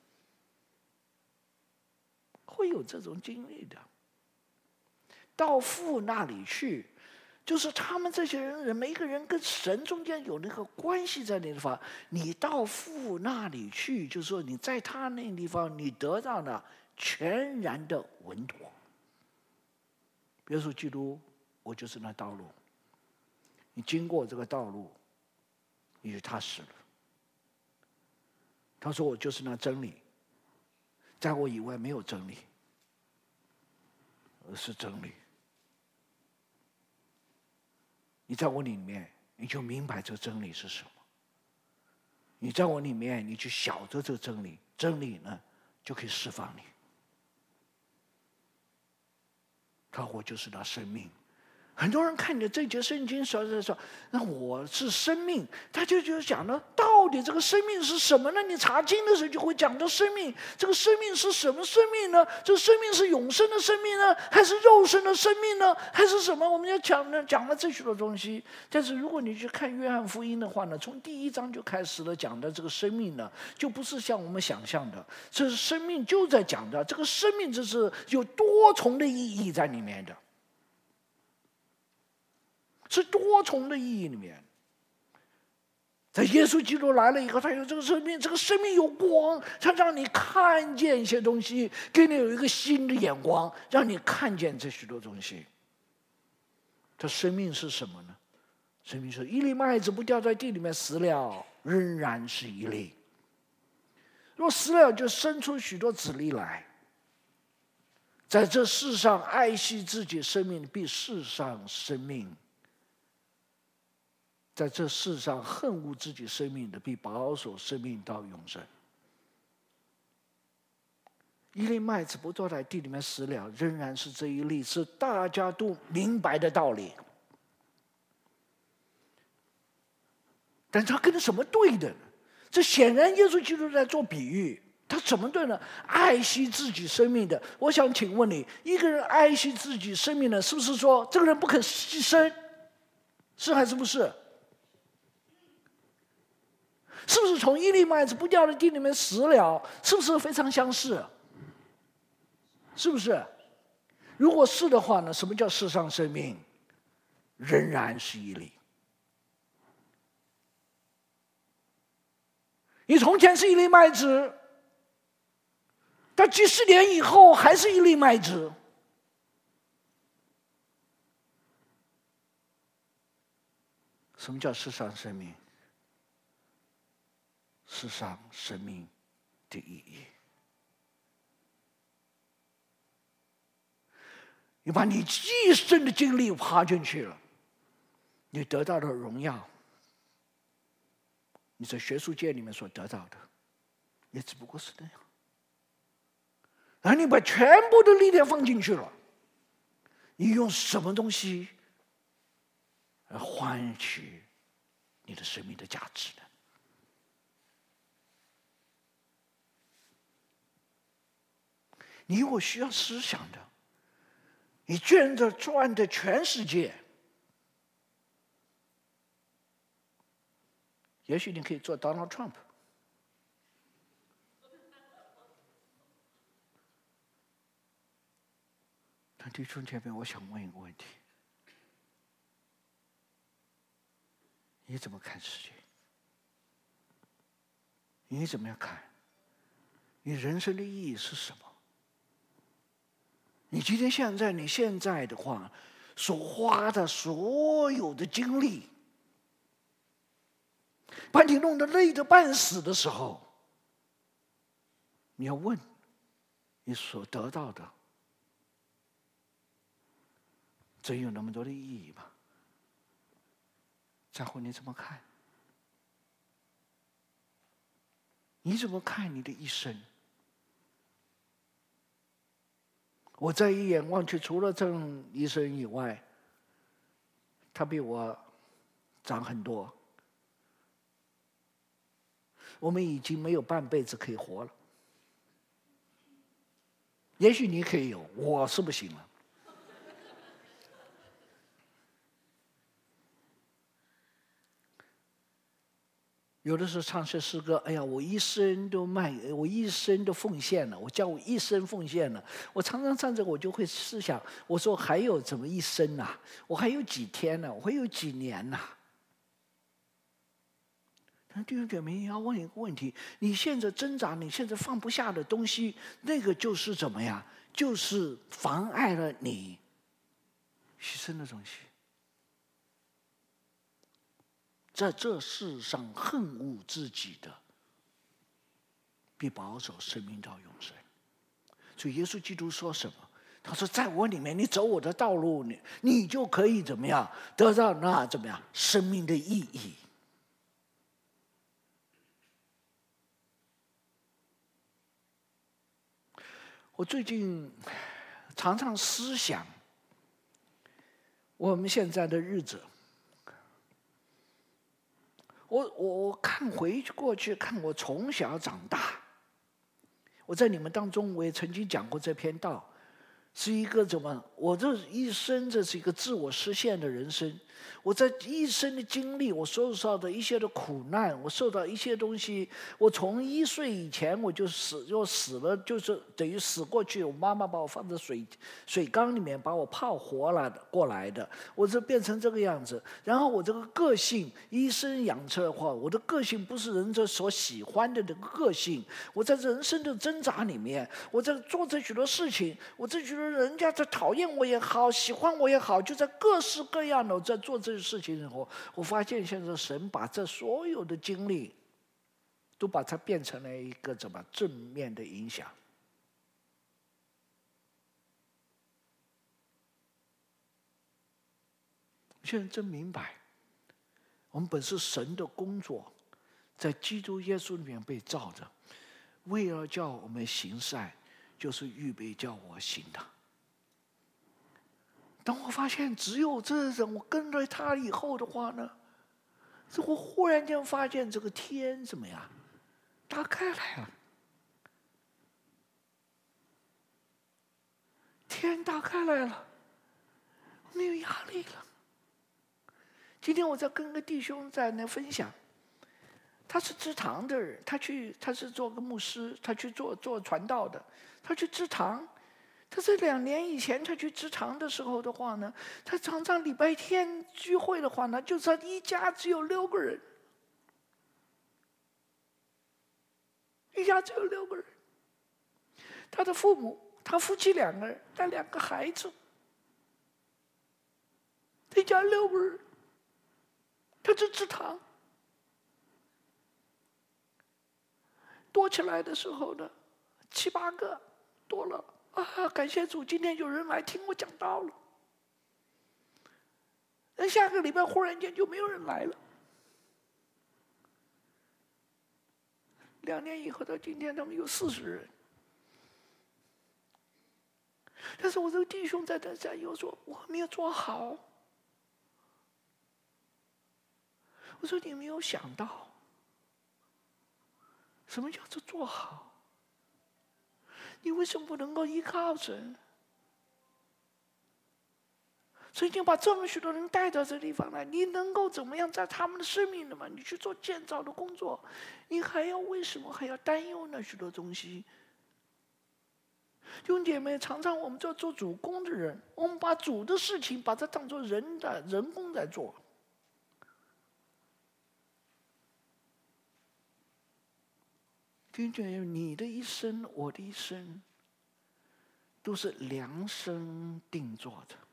[SPEAKER 1] 会有这种经历的。到父那里去，就是他们这些人，每一个人跟神中间有那个关系在那地方。你到父那里去，就是说你在他那地方，你得到了全然的稳妥。比如说基督，我就是那道路。你经过这个道路，你就踏实了。他说我就是那真理，在我以外没有真理，而是真理。你在我里面，你就明白这真理是什么。你在我里面，你就晓得这真理，真理呢就可以释放你。他说我就是那生命。很多人看见这节圣经说说说，那我是生命，他就就讲了，到底这个生命是什么呢？你查经的时候就会讲到生命，这个生命是什么生命呢？这个生命是永生的生命呢，还是肉身的生命呢？还是什么？我们要讲呢，讲了这许多东西。但是如果你去看约翰福音的话呢，从第一章就开始了讲的这个生命呢，就不是像我们想象的，这是生命就在讲的这个生命，这是有多重的意义在里面的。是多重的意义里面，在耶稣基督来了以后，他有这个生命，这个生命有光，他让你看见一些东西，给你有一个新的眼光，让你看见这许多东西。这生命是什么呢？生命是一粒麦子不掉在地里面死了，仍然是一粒；若死了，就生出许多子粒来。在这世上爱惜自己生命，比世上生命。在这世上恨恶自己生命的，比保守生命到永生。一粒麦子不掉在地里面死了，仍然是这一粒，是大家都明白的道理。 但他跟着什么对的呢？这显然耶稣基督在做比喻。他怎么对呢？爱惜自己生命的。我想请问你，一个人爱惜自己生命的，是不是说这个人不肯牺牲？是还是不是？是不是从一粒麦子不掉的地里面死了？是不是非常相似？是不是？如果是的话呢？什么叫世上生命？仍然是一粒。你从前是一粒麦子，但几十年以后还是一粒麦子。什么叫世上生命？世上生命的意义。你把你一生的精力花进去了，你得到的荣耀，你在学术界里面所得到的，也只不过是那样。而你把全部的力量放进去了，你用什么东西来换取你的生命的价值呢？你我需要思想的。你卷着转的全世界，也许你可以做 Donald Trump， 但弟兄姐妹，我想问一个问题：你怎么看世界？你怎么样看？你人生的意义是什么？你今天现在，你现在的话，所花的所有的精力，把你弄得累得半死的时候，你要问，你所得到的，真有那么多的意义吗？在乎你怎么看？你怎么看你的一生？我再一眼望去，除了郑医生以外，他比我长很多。我们已经没有半辈子可以活了。也许你可以有，我是不行了。有的时候唱些诗歌，哎呀，我一生都卖，我一生都奉献了，我叫我一生奉献了。我常常唱着，我就会思想，我说还有怎么一生啊？我还有几天呢、啊？我还有几年呢、啊？但弟兄姐妹，你要问一个问题：你现在挣扎，你现在放不下的东西，那个就是怎么样？就是妨碍了你牺牲的东西。在这世上恨恶自己的，必保守生命到永生。所以耶稣基督说什么？他说：“在我里面，你走我的道路，你你就可以怎么样得到那怎么样生命的意义。”我最近常常思想我们现在的日子。我我我看回过去，看我从小长大，我在你们当中我也曾经讲过这篇道，是一个怎么？我这一生这是一个自我实现的人生。我在一生的经历，我受到的一些的苦难，我受到一些东西。我从一岁以前我就死，就死了，就是等于死过去。我妈妈把我放在水水缸里面，把我泡活了过来的。我就变成这个样子。然后我这个个性，一生养成的话，我的个性不是人家所喜欢的这个个性。我在人生的挣扎里面，我在做这许多事情，我这许多人家在讨厌我也好，喜欢我也好，就在各式各样的我在做这些事情以后，我发现现在神把这所有的经历都把它变成了一个怎么正面的影响。现在真明白，我们本是神的工作，在基督耶稣里面被造的，为了叫我们行善，就是预备叫我行的。当我发现只有这种我跟了他以后的话呢， 我忽然间发现这个天怎么样？打开来了，天打开来了，没有压力了。今天我在跟个弟兄在那分享，他是支堂的人，他去他是做个牧师，他去做做传道的，他去支堂。他这两年以前他去支堂的时候的话呢，他常常礼拜天聚会的话呢，就是一家只有六个人，一家只有六个人。他的父母，他夫妻两个人，带两个孩子，一家六个人，他去支堂。多起来的时候呢，七八个多了。啊！感谢主，今天有人来听我讲道了。那下个礼拜忽然间就没有人来了。两年以后到今天，他们有四十人。但是我这个弟兄在在在又说我没有做好。我说你没有想到，什么叫做做好？你为什么不能够依靠神？所以你把这么许多人带到这地方来，你能够怎么样在他们的生命里面，你去做建造的工作，你还要为什么还要担忧那许多东西？弟兄姐妹，常常我们做做主工的人，我们把主的事情把它当作人的人工在做。弟兄姐妹，你的一生，我的一生，都是量身定做的，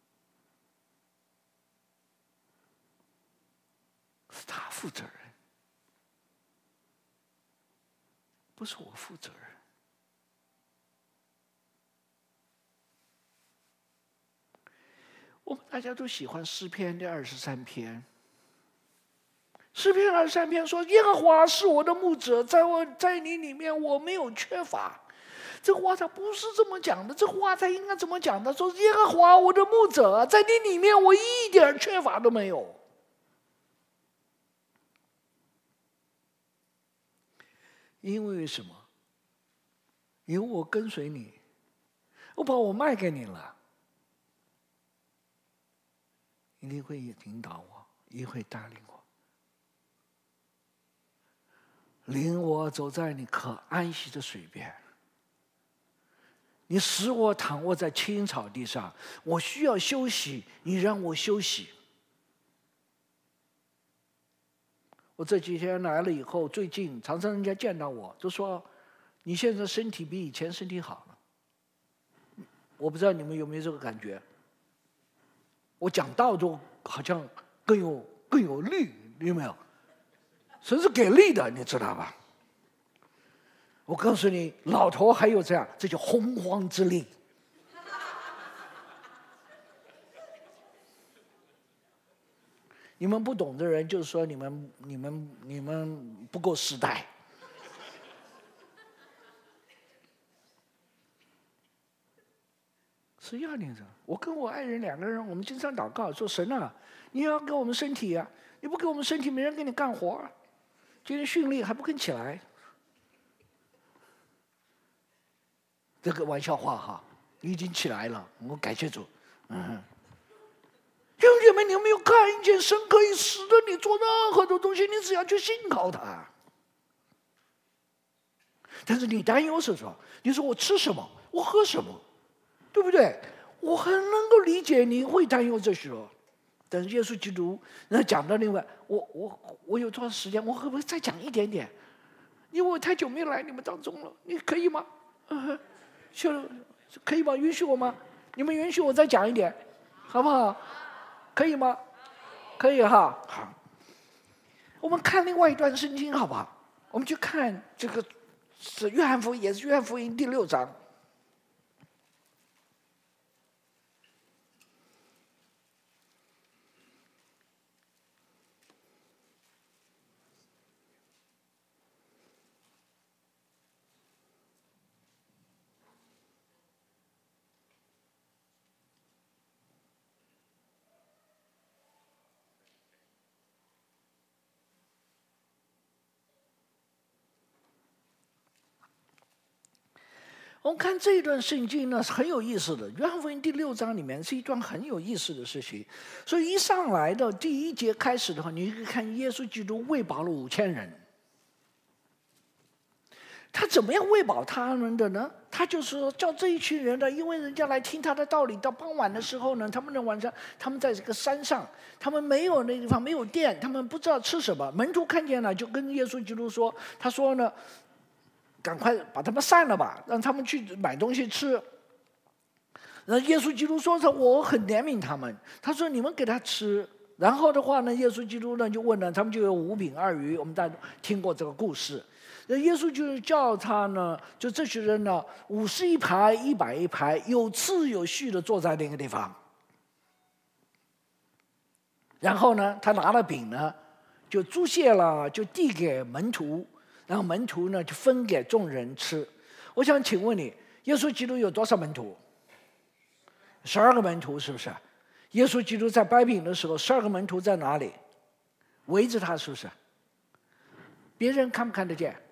[SPEAKER 1] 是他负责任，不是我负责任。我们大家都喜欢诗篇第二十三篇。诗篇二十三篇说：“耶和华是我的牧者，在我在你里面我没有缺乏。”这话他不是这么讲的，这话他应该怎么讲的？说耶和华我的牧者，在你里面我一点缺乏都没有。因为什么？因为我跟随你，我把我卖给你了，一定会引导我，一定会带领我。领我走在你可安息的水边，你使我躺卧在青草地上，我需要休息，你让我休息。我这几天来了以后，最近常常人家见到我都说，你现在身体比以前身体好了。我不知道你们有没有这个感觉？我讲道都好像更有更有力，有没有？神是给力的，你知道吧？我告诉你，老头还有这样，这叫洪荒之力。你们不懂的人，就是说你们、你们、你们不够时代。是要领着。我跟我爱人两个人，我们经常祷告说：“神啊，你要给我们身体啊！你不给我们身体，没人给你干活。今天训练还不肯起来。”这个玩笑话哈，你已经起来了，我感谢主。嗯，弟兄姐妹，你有没有看见神可以使得你做任何的东西？你只要去信靠他。但是你担忧是说，你说我吃什么，我喝什么，对不对？我很能够理解你会担忧这些。但是耶稣基督那讲到另外，我我我有多少时间？我可不可以再讲一点点？因为我太久没来你们当中了，你可以吗？嗯，就可以吗？允许我吗？你们允许我再讲一点，好不好？可以吗？可以哈。好，我们看另外一段圣经，好不好？我们去看这个是约翰福音，也是约翰福音第六章。 我们看这段圣经呢是很有意思的，约翰福音第六章里面是一段很有意思的事情。所以一上来的第一节开始的话，你可以看耶稣基督喂饱了五千人。他怎么样喂饱他们的呢？他就是说叫这一群人呢，因为人家来听他的道理，到傍晚的时候呢，他们的晚上，他们在这个山上，他们没有那个地方，没有电，他们不知道吃什么。门徒看见了，就跟耶稣基督说：“他说呢，赶快把他们散了吧，让他们去买东西吃。”然后耶稣基督说：“说我很怜悯他们。”他说：“你们给他吃。”然后的话呢，耶稣基督呢就问了，他们就有五饼二鱼，我们大家听过这个故事。耶稣就叫他呢，就这群人呢，五十一排、一百一排，有次有序的坐在那个地方。然后呢，他拿了饼呢，就祝谢了，就递给门徒，然后门徒呢就分给众人吃。我想请问你，耶稣基督有多少门徒？十二个门徒，是不是？耶稣基督在掰饼的时候，十二个门徒在哪里？围着他，是不是？别人看不看得见？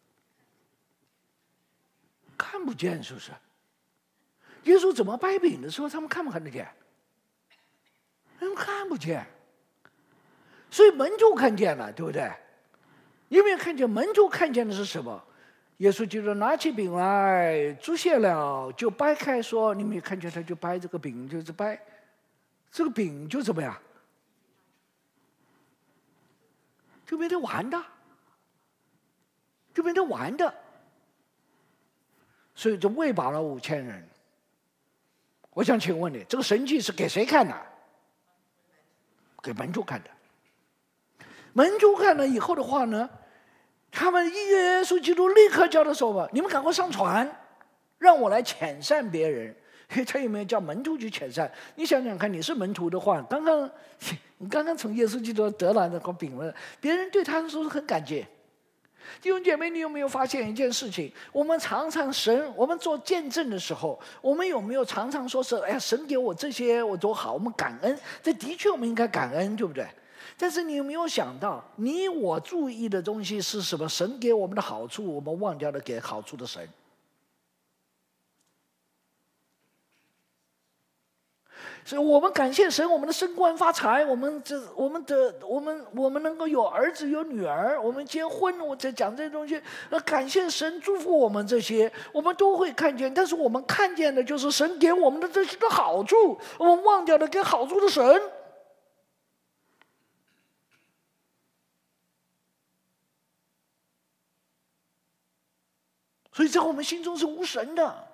[SPEAKER 1] 看不见，是不是？耶稣怎么掰饼的时候，他们看不看得见？他们看不见，所以门徒看见了，对不对？有没有看见？门徒看见的是什么？耶稣基督拿起饼来，祝谢了，就掰开说：“你们看见他就掰这个饼，就是掰这个饼，就怎么样？就没得玩的，就没得玩的。”所以就喂饱了五千人。我想请问你，这个神迹是给谁看的？给门徒看的。门徒看了以后的话呢，他们耶稣基督立刻叫他说吧：“你们赶快上船，让我来遣散别人。”他有没有叫门徒去遣散？你想想看，你是门徒的话，刚刚你刚刚从耶稣基督得了那个饼了，别人对他是不是很感激？弟兄姐妹，你有没有发现一件事情？我们常常神，我们做见证的时候，我们有没有常常说是，哎呀，神给我这些我多好，我们感恩。这的确我们应该感恩，对不对？但是你有没有想到，你我注意的东西是什么？神给我们的好处，我们忘掉了给好处的神。所以我们感谢神，我们的升官发财，我们这我们的我们我们能够有儿子有女儿，我们结婚，我在讲这些东西，感谢神祝福我们这些，我们都会看见。但是我们看见的就是神给我们的这些的好处，我们忘掉了给好处的神。所以在我们心中是无神的。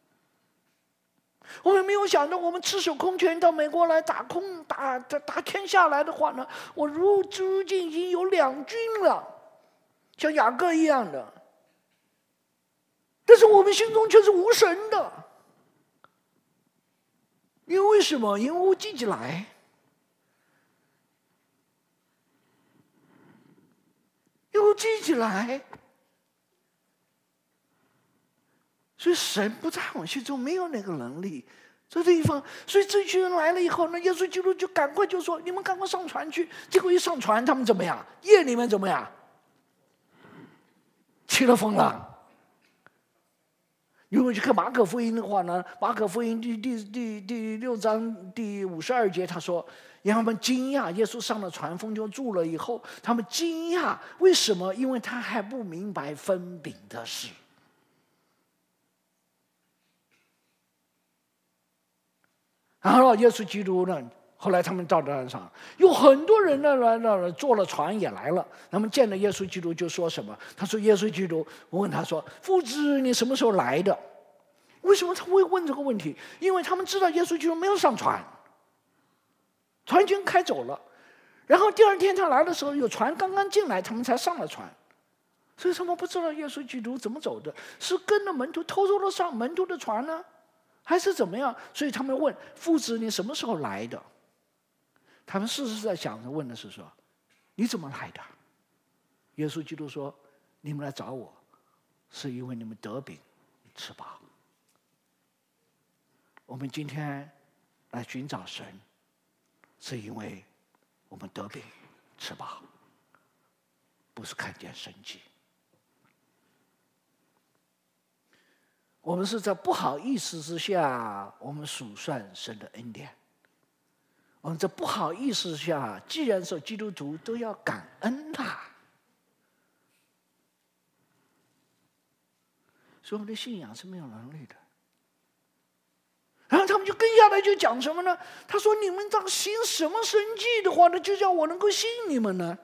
[SPEAKER 1] 我们没有想到，我们赤手空拳到美国来打空打打打天下来的话呢，我如如今已经有两军了，像雅各一样的。但是我们心中却是无神的，因为什么？因为我自己来，因为我自己来。所以神不在我心中，没有那个能力。这地方，所以这群人来了以后呢，耶稣基督就赶快就说：“你们赶快上船去。”结果一上船，他们怎么样？夜里面怎么样？起了风浪。如果去看马可福音的话呢，马可福音第第第第六章第五十二节，他说：“让他们惊讶，耶稣上了船，风就住了以后，他们惊讶，为什么？因为他还不明白分饼的事。”然后耶稣基督呢，后来他们到岸上，有很多人呢来了，坐了船也来了。他们见了耶稣基督就说什么？他说：“耶稣基督，我问他说，父子，你什么时候来的？”为什么他会问这个问题？因为他们知道耶稣基督没有上船，船已经开走了。然后第二天他来的时候，有船刚刚进来，他们才上了船。所以他们不知道耶稣基督怎么走的，是跟着门徒偷偷的上门徒的船呢？还是怎么样？所以他们问父子：“你什么时候来的？”他们事实在想着问的是说：“你怎么来的？”耶稣基督说：“你们来找我，是因为你们得饼吃饱。我们今天来寻找神，是因为我们得饼吃饱，不是看见神迹。” 我们是在不好意思之下，我们数算神的恩典。我们在不好意思下，既然是基督徒，都要感恩啦。所以我们的信仰是没有能力的。然后他们就跟下来就讲什么呢？他说：“你们当行什么神迹的话呢，就叫我能够信你们呢？”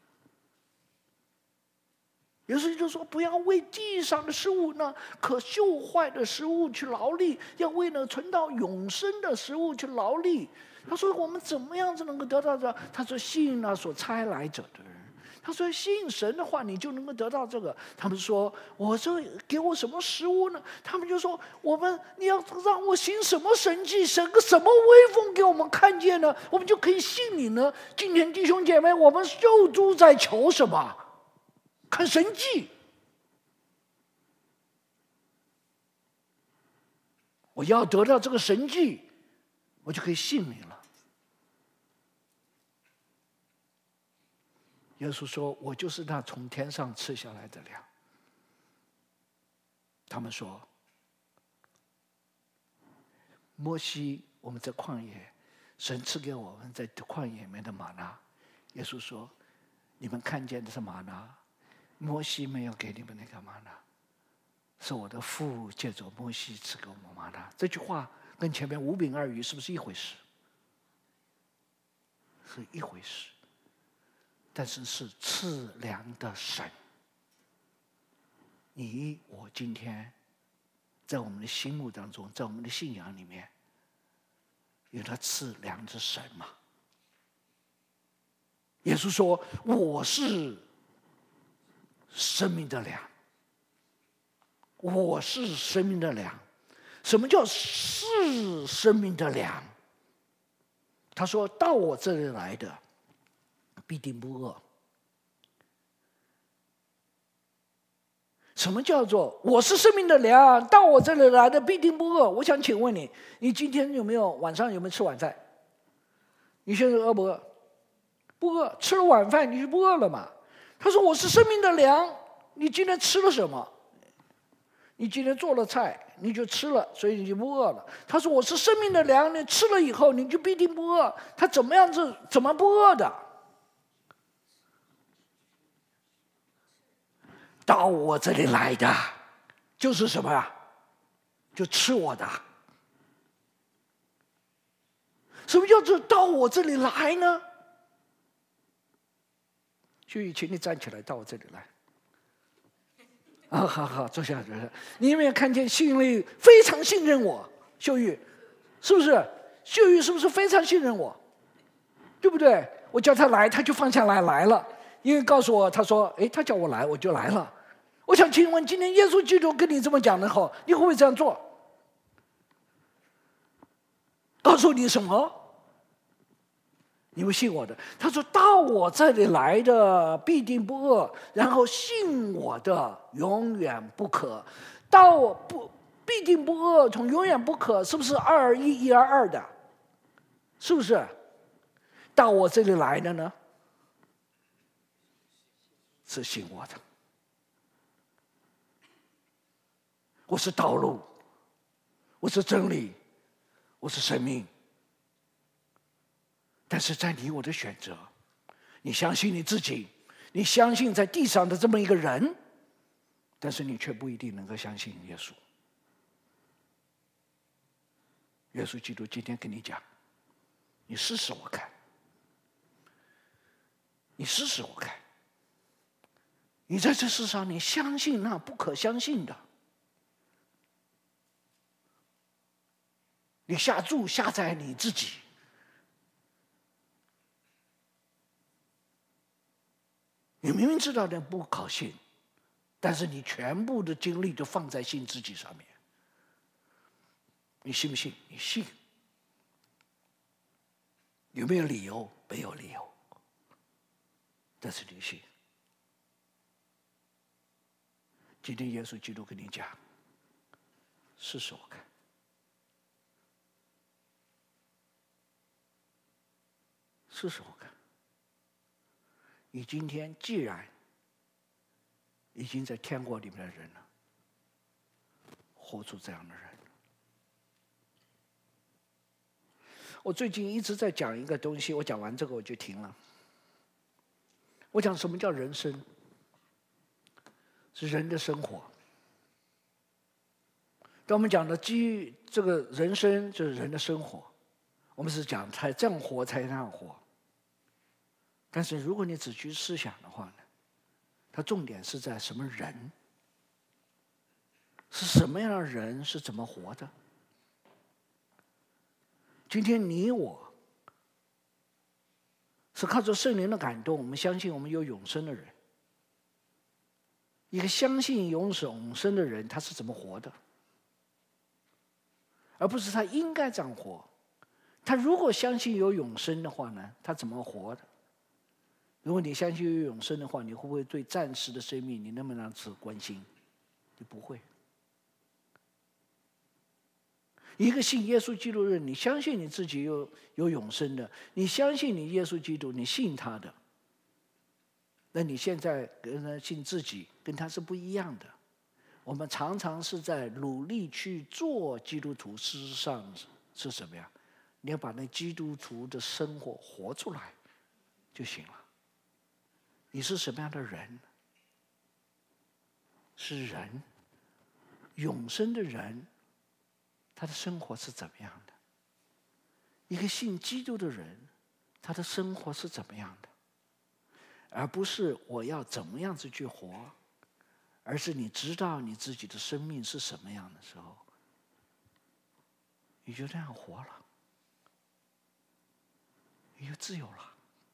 [SPEAKER 1] 耶稣就说：“不要为地上的食物呢，可朽坏的食物去劳力，要为了存到永生的食物去劳力。”他说：“我们怎么样子能够得到这？”他说：“信那所差来者的人。”他说：“信神的话，你就能够得到这个。”他们说：“我这给我什么食物呢？”他们就说：“我们你要让我行什么神迹，神个什么威风给我们看见呢？我们就可以信你呢？”今天弟兄姐妹，我们就都在求什么？看神迹。我要得到这个神迹，我就可以信你了。耶稣说：“我就是那从天上赐下来的粮。”他们说：“摩西，我们在旷野，神赐给我们在旷野里面的玛纳。”耶稣说：“你们看见的是玛纳，摩西没有给你们那个玛纳，是我的父借着摩西赐给我们玛纳。”这句话跟前面五饼二鱼是不是一回事？是一回事。但是是赐粮的神，你我今天在我们的心目当中，在我们的信仰里面，有他赐粮的神吗？耶稣说：“我是生命的粮，我是生命的粮。”什么叫是生命的粮？他说到我这里来的必定不饿。什么叫做我是生命的粮？到我这里来的必定不饿。我想请问你，你今天有没有晚上有没有吃晚饭？你现在饿不饿？不饿。吃了晚饭你就不饿了嘛？他说我是生命的粮，你今天吃了什么？你今天做了菜，你就吃了，所以你就不饿了。他说我是生命的粮，你吃了以后你就必定不饿。他怎么样子怎么不饿的？到我这里来的就是什么呀？就吃我的。什么叫做到我这里来呢？秀玉，请你站起来，到我这里来。啊，好好，坐下。你有没有看见信玉非常信任我？秀玉，是不是？秀玉是不是非常信任我？对不对？我叫他来，他就放下来来了。因为告诉我，他说：“哎，他叫我来，我就来了。”我想请问，今天耶稣基督跟你这么讲的话，你会不会这样做？告诉你什么？你会信我的。他说到我这里来的必定不饿，然后信我的永远不渴。到我不必定不饿，从永远不渴，是不是二而一，一而二的？是不是？到我这里来的呢，是信我的。我是道路，我是真理，我是生命。但是在你我的选择，你相信你自己，你相信在地上的这么一个人，但是你却不一定能够相信耶稣。耶稣基督今天跟你讲，你试试我看，你试试我看，你在这世上你相信那不可相信的，你下注下在你自己。你明明知道那不可信，但是你全部的精力都放在信自己上面。你信不信？你信。有没有理由？没有理由。但是你信。今天耶稣基督跟你讲，试试我看。试试我看。你今天既然已经在天国里面的人了， 活出这样的人。我最近一直在讲一个东西，我讲完这个我就停了。我讲什么叫人生？是人的生活。当我们讲的基于这个人生，就是人的生活，我们是讲才这样活才那样活。但是如果你只去思想的话呢，它重点是在什么人，是什么样的人，是怎么活的。今天你我是靠着圣灵的感动，我们相信我们有永生的人。一个相信有永生的人，他是怎么活的，而不是他应该这样活。他如果相信有永生的话呢，他怎么活的？如果你相信有永生的话，你会不会对暂时的生命你那么样子关心？你不会。一个信耶稣基督的人，你相信你自己有有永生的，你相信你耶稣基督，你信他的，那你现在跟他信自己，跟他是不一样的。我们常常是在努力去做基督徒，事实上是什么呀？你要把那基督徒的生活活出来就行了。你是什么样的人？是人，永生的人，他的生活是怎么样的？一个信基督的人，他的生活是怎么样的？而不是我要怎么样子去活，而是你知道你自己的生命是什么样的时候，你就这样活了，你就自由了，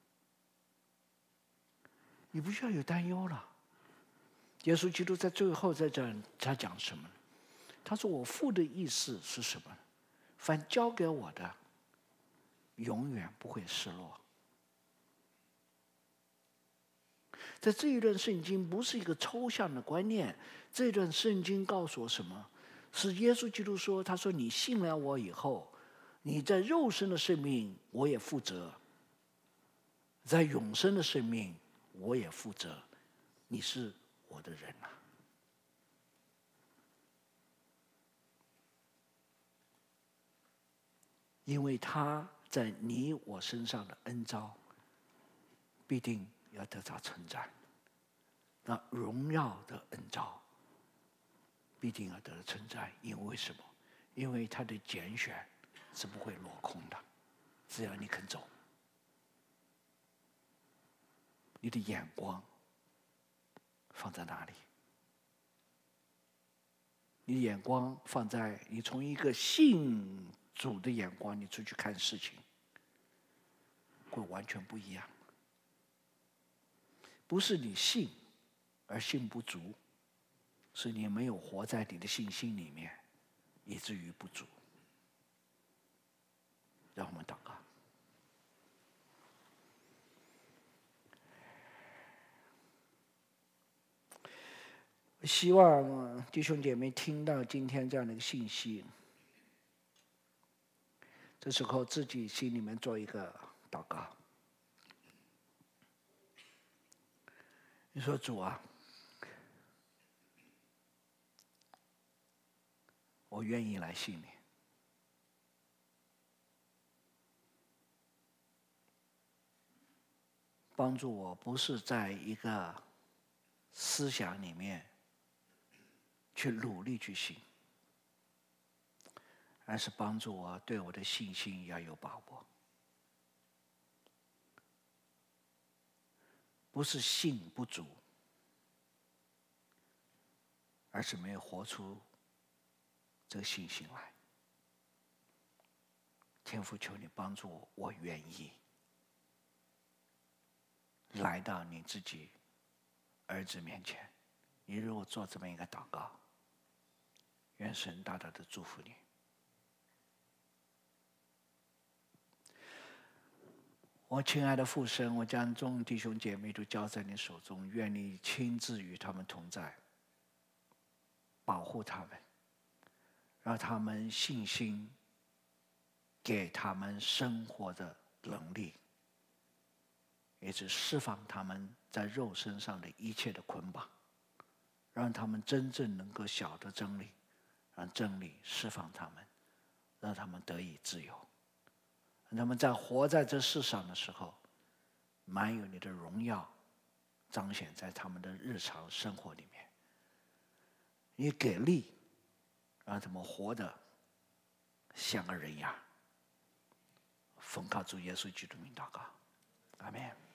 [SPEAKER 1] 你不需要有担忧了。耶稣基督在最后在这他讲什么？他说我父的意思是什么？凡交给我的，永远不会失落。在这一段圣经不是一个抽象的观念，这段圣经告诉我什么？是耶稣基督说，他说你信了我以后，你在肉身的生命我也负责，在永生的生命我也负责，你是我的人啊。因为他在你我身上的恩召，必定要得到称赞。那荣耀的恩召，必定要得到称赞。因为什么？因为他的拣选是不会落空的，只要你肯走。你的眼光放在哪里？你的眼光放在你从一个信主的眼光，你出去看事情，会完全不一样。不是你信而信不足，是你没有活在你的信心里面，以至于不足。让我们祷告。希望弟兄姐妹听到今天这样的一个信息，这时候自己心里面做一个祷告。你说主啊，我愿意来信你，帮助我不是在一个思想里面去努力去信，而是帮助我对我的信心要有把握。不是信不足，而是没有活出这个信心来。天父，求你帮助我，我愿意来到你自己儿子面前。你如果做这么一个祷告，愿神大大的祝福你。我亲爱的父神，我将众弟兄姐妹都交在你手中，愿你亲自与他们同在，保护他们，让他们信心给他们生活的能力，也是释放他们在肉身上的一切的捆绑，让他们真正能够晓得真理， 让真理释放他们，让他们得以自由。让他们在活在这世上的时候，满有你的荣耀彰显在他们的日常生活里面。你给力，让他们活得像个人样。奉靠主耶稣基督名祷告，阿们。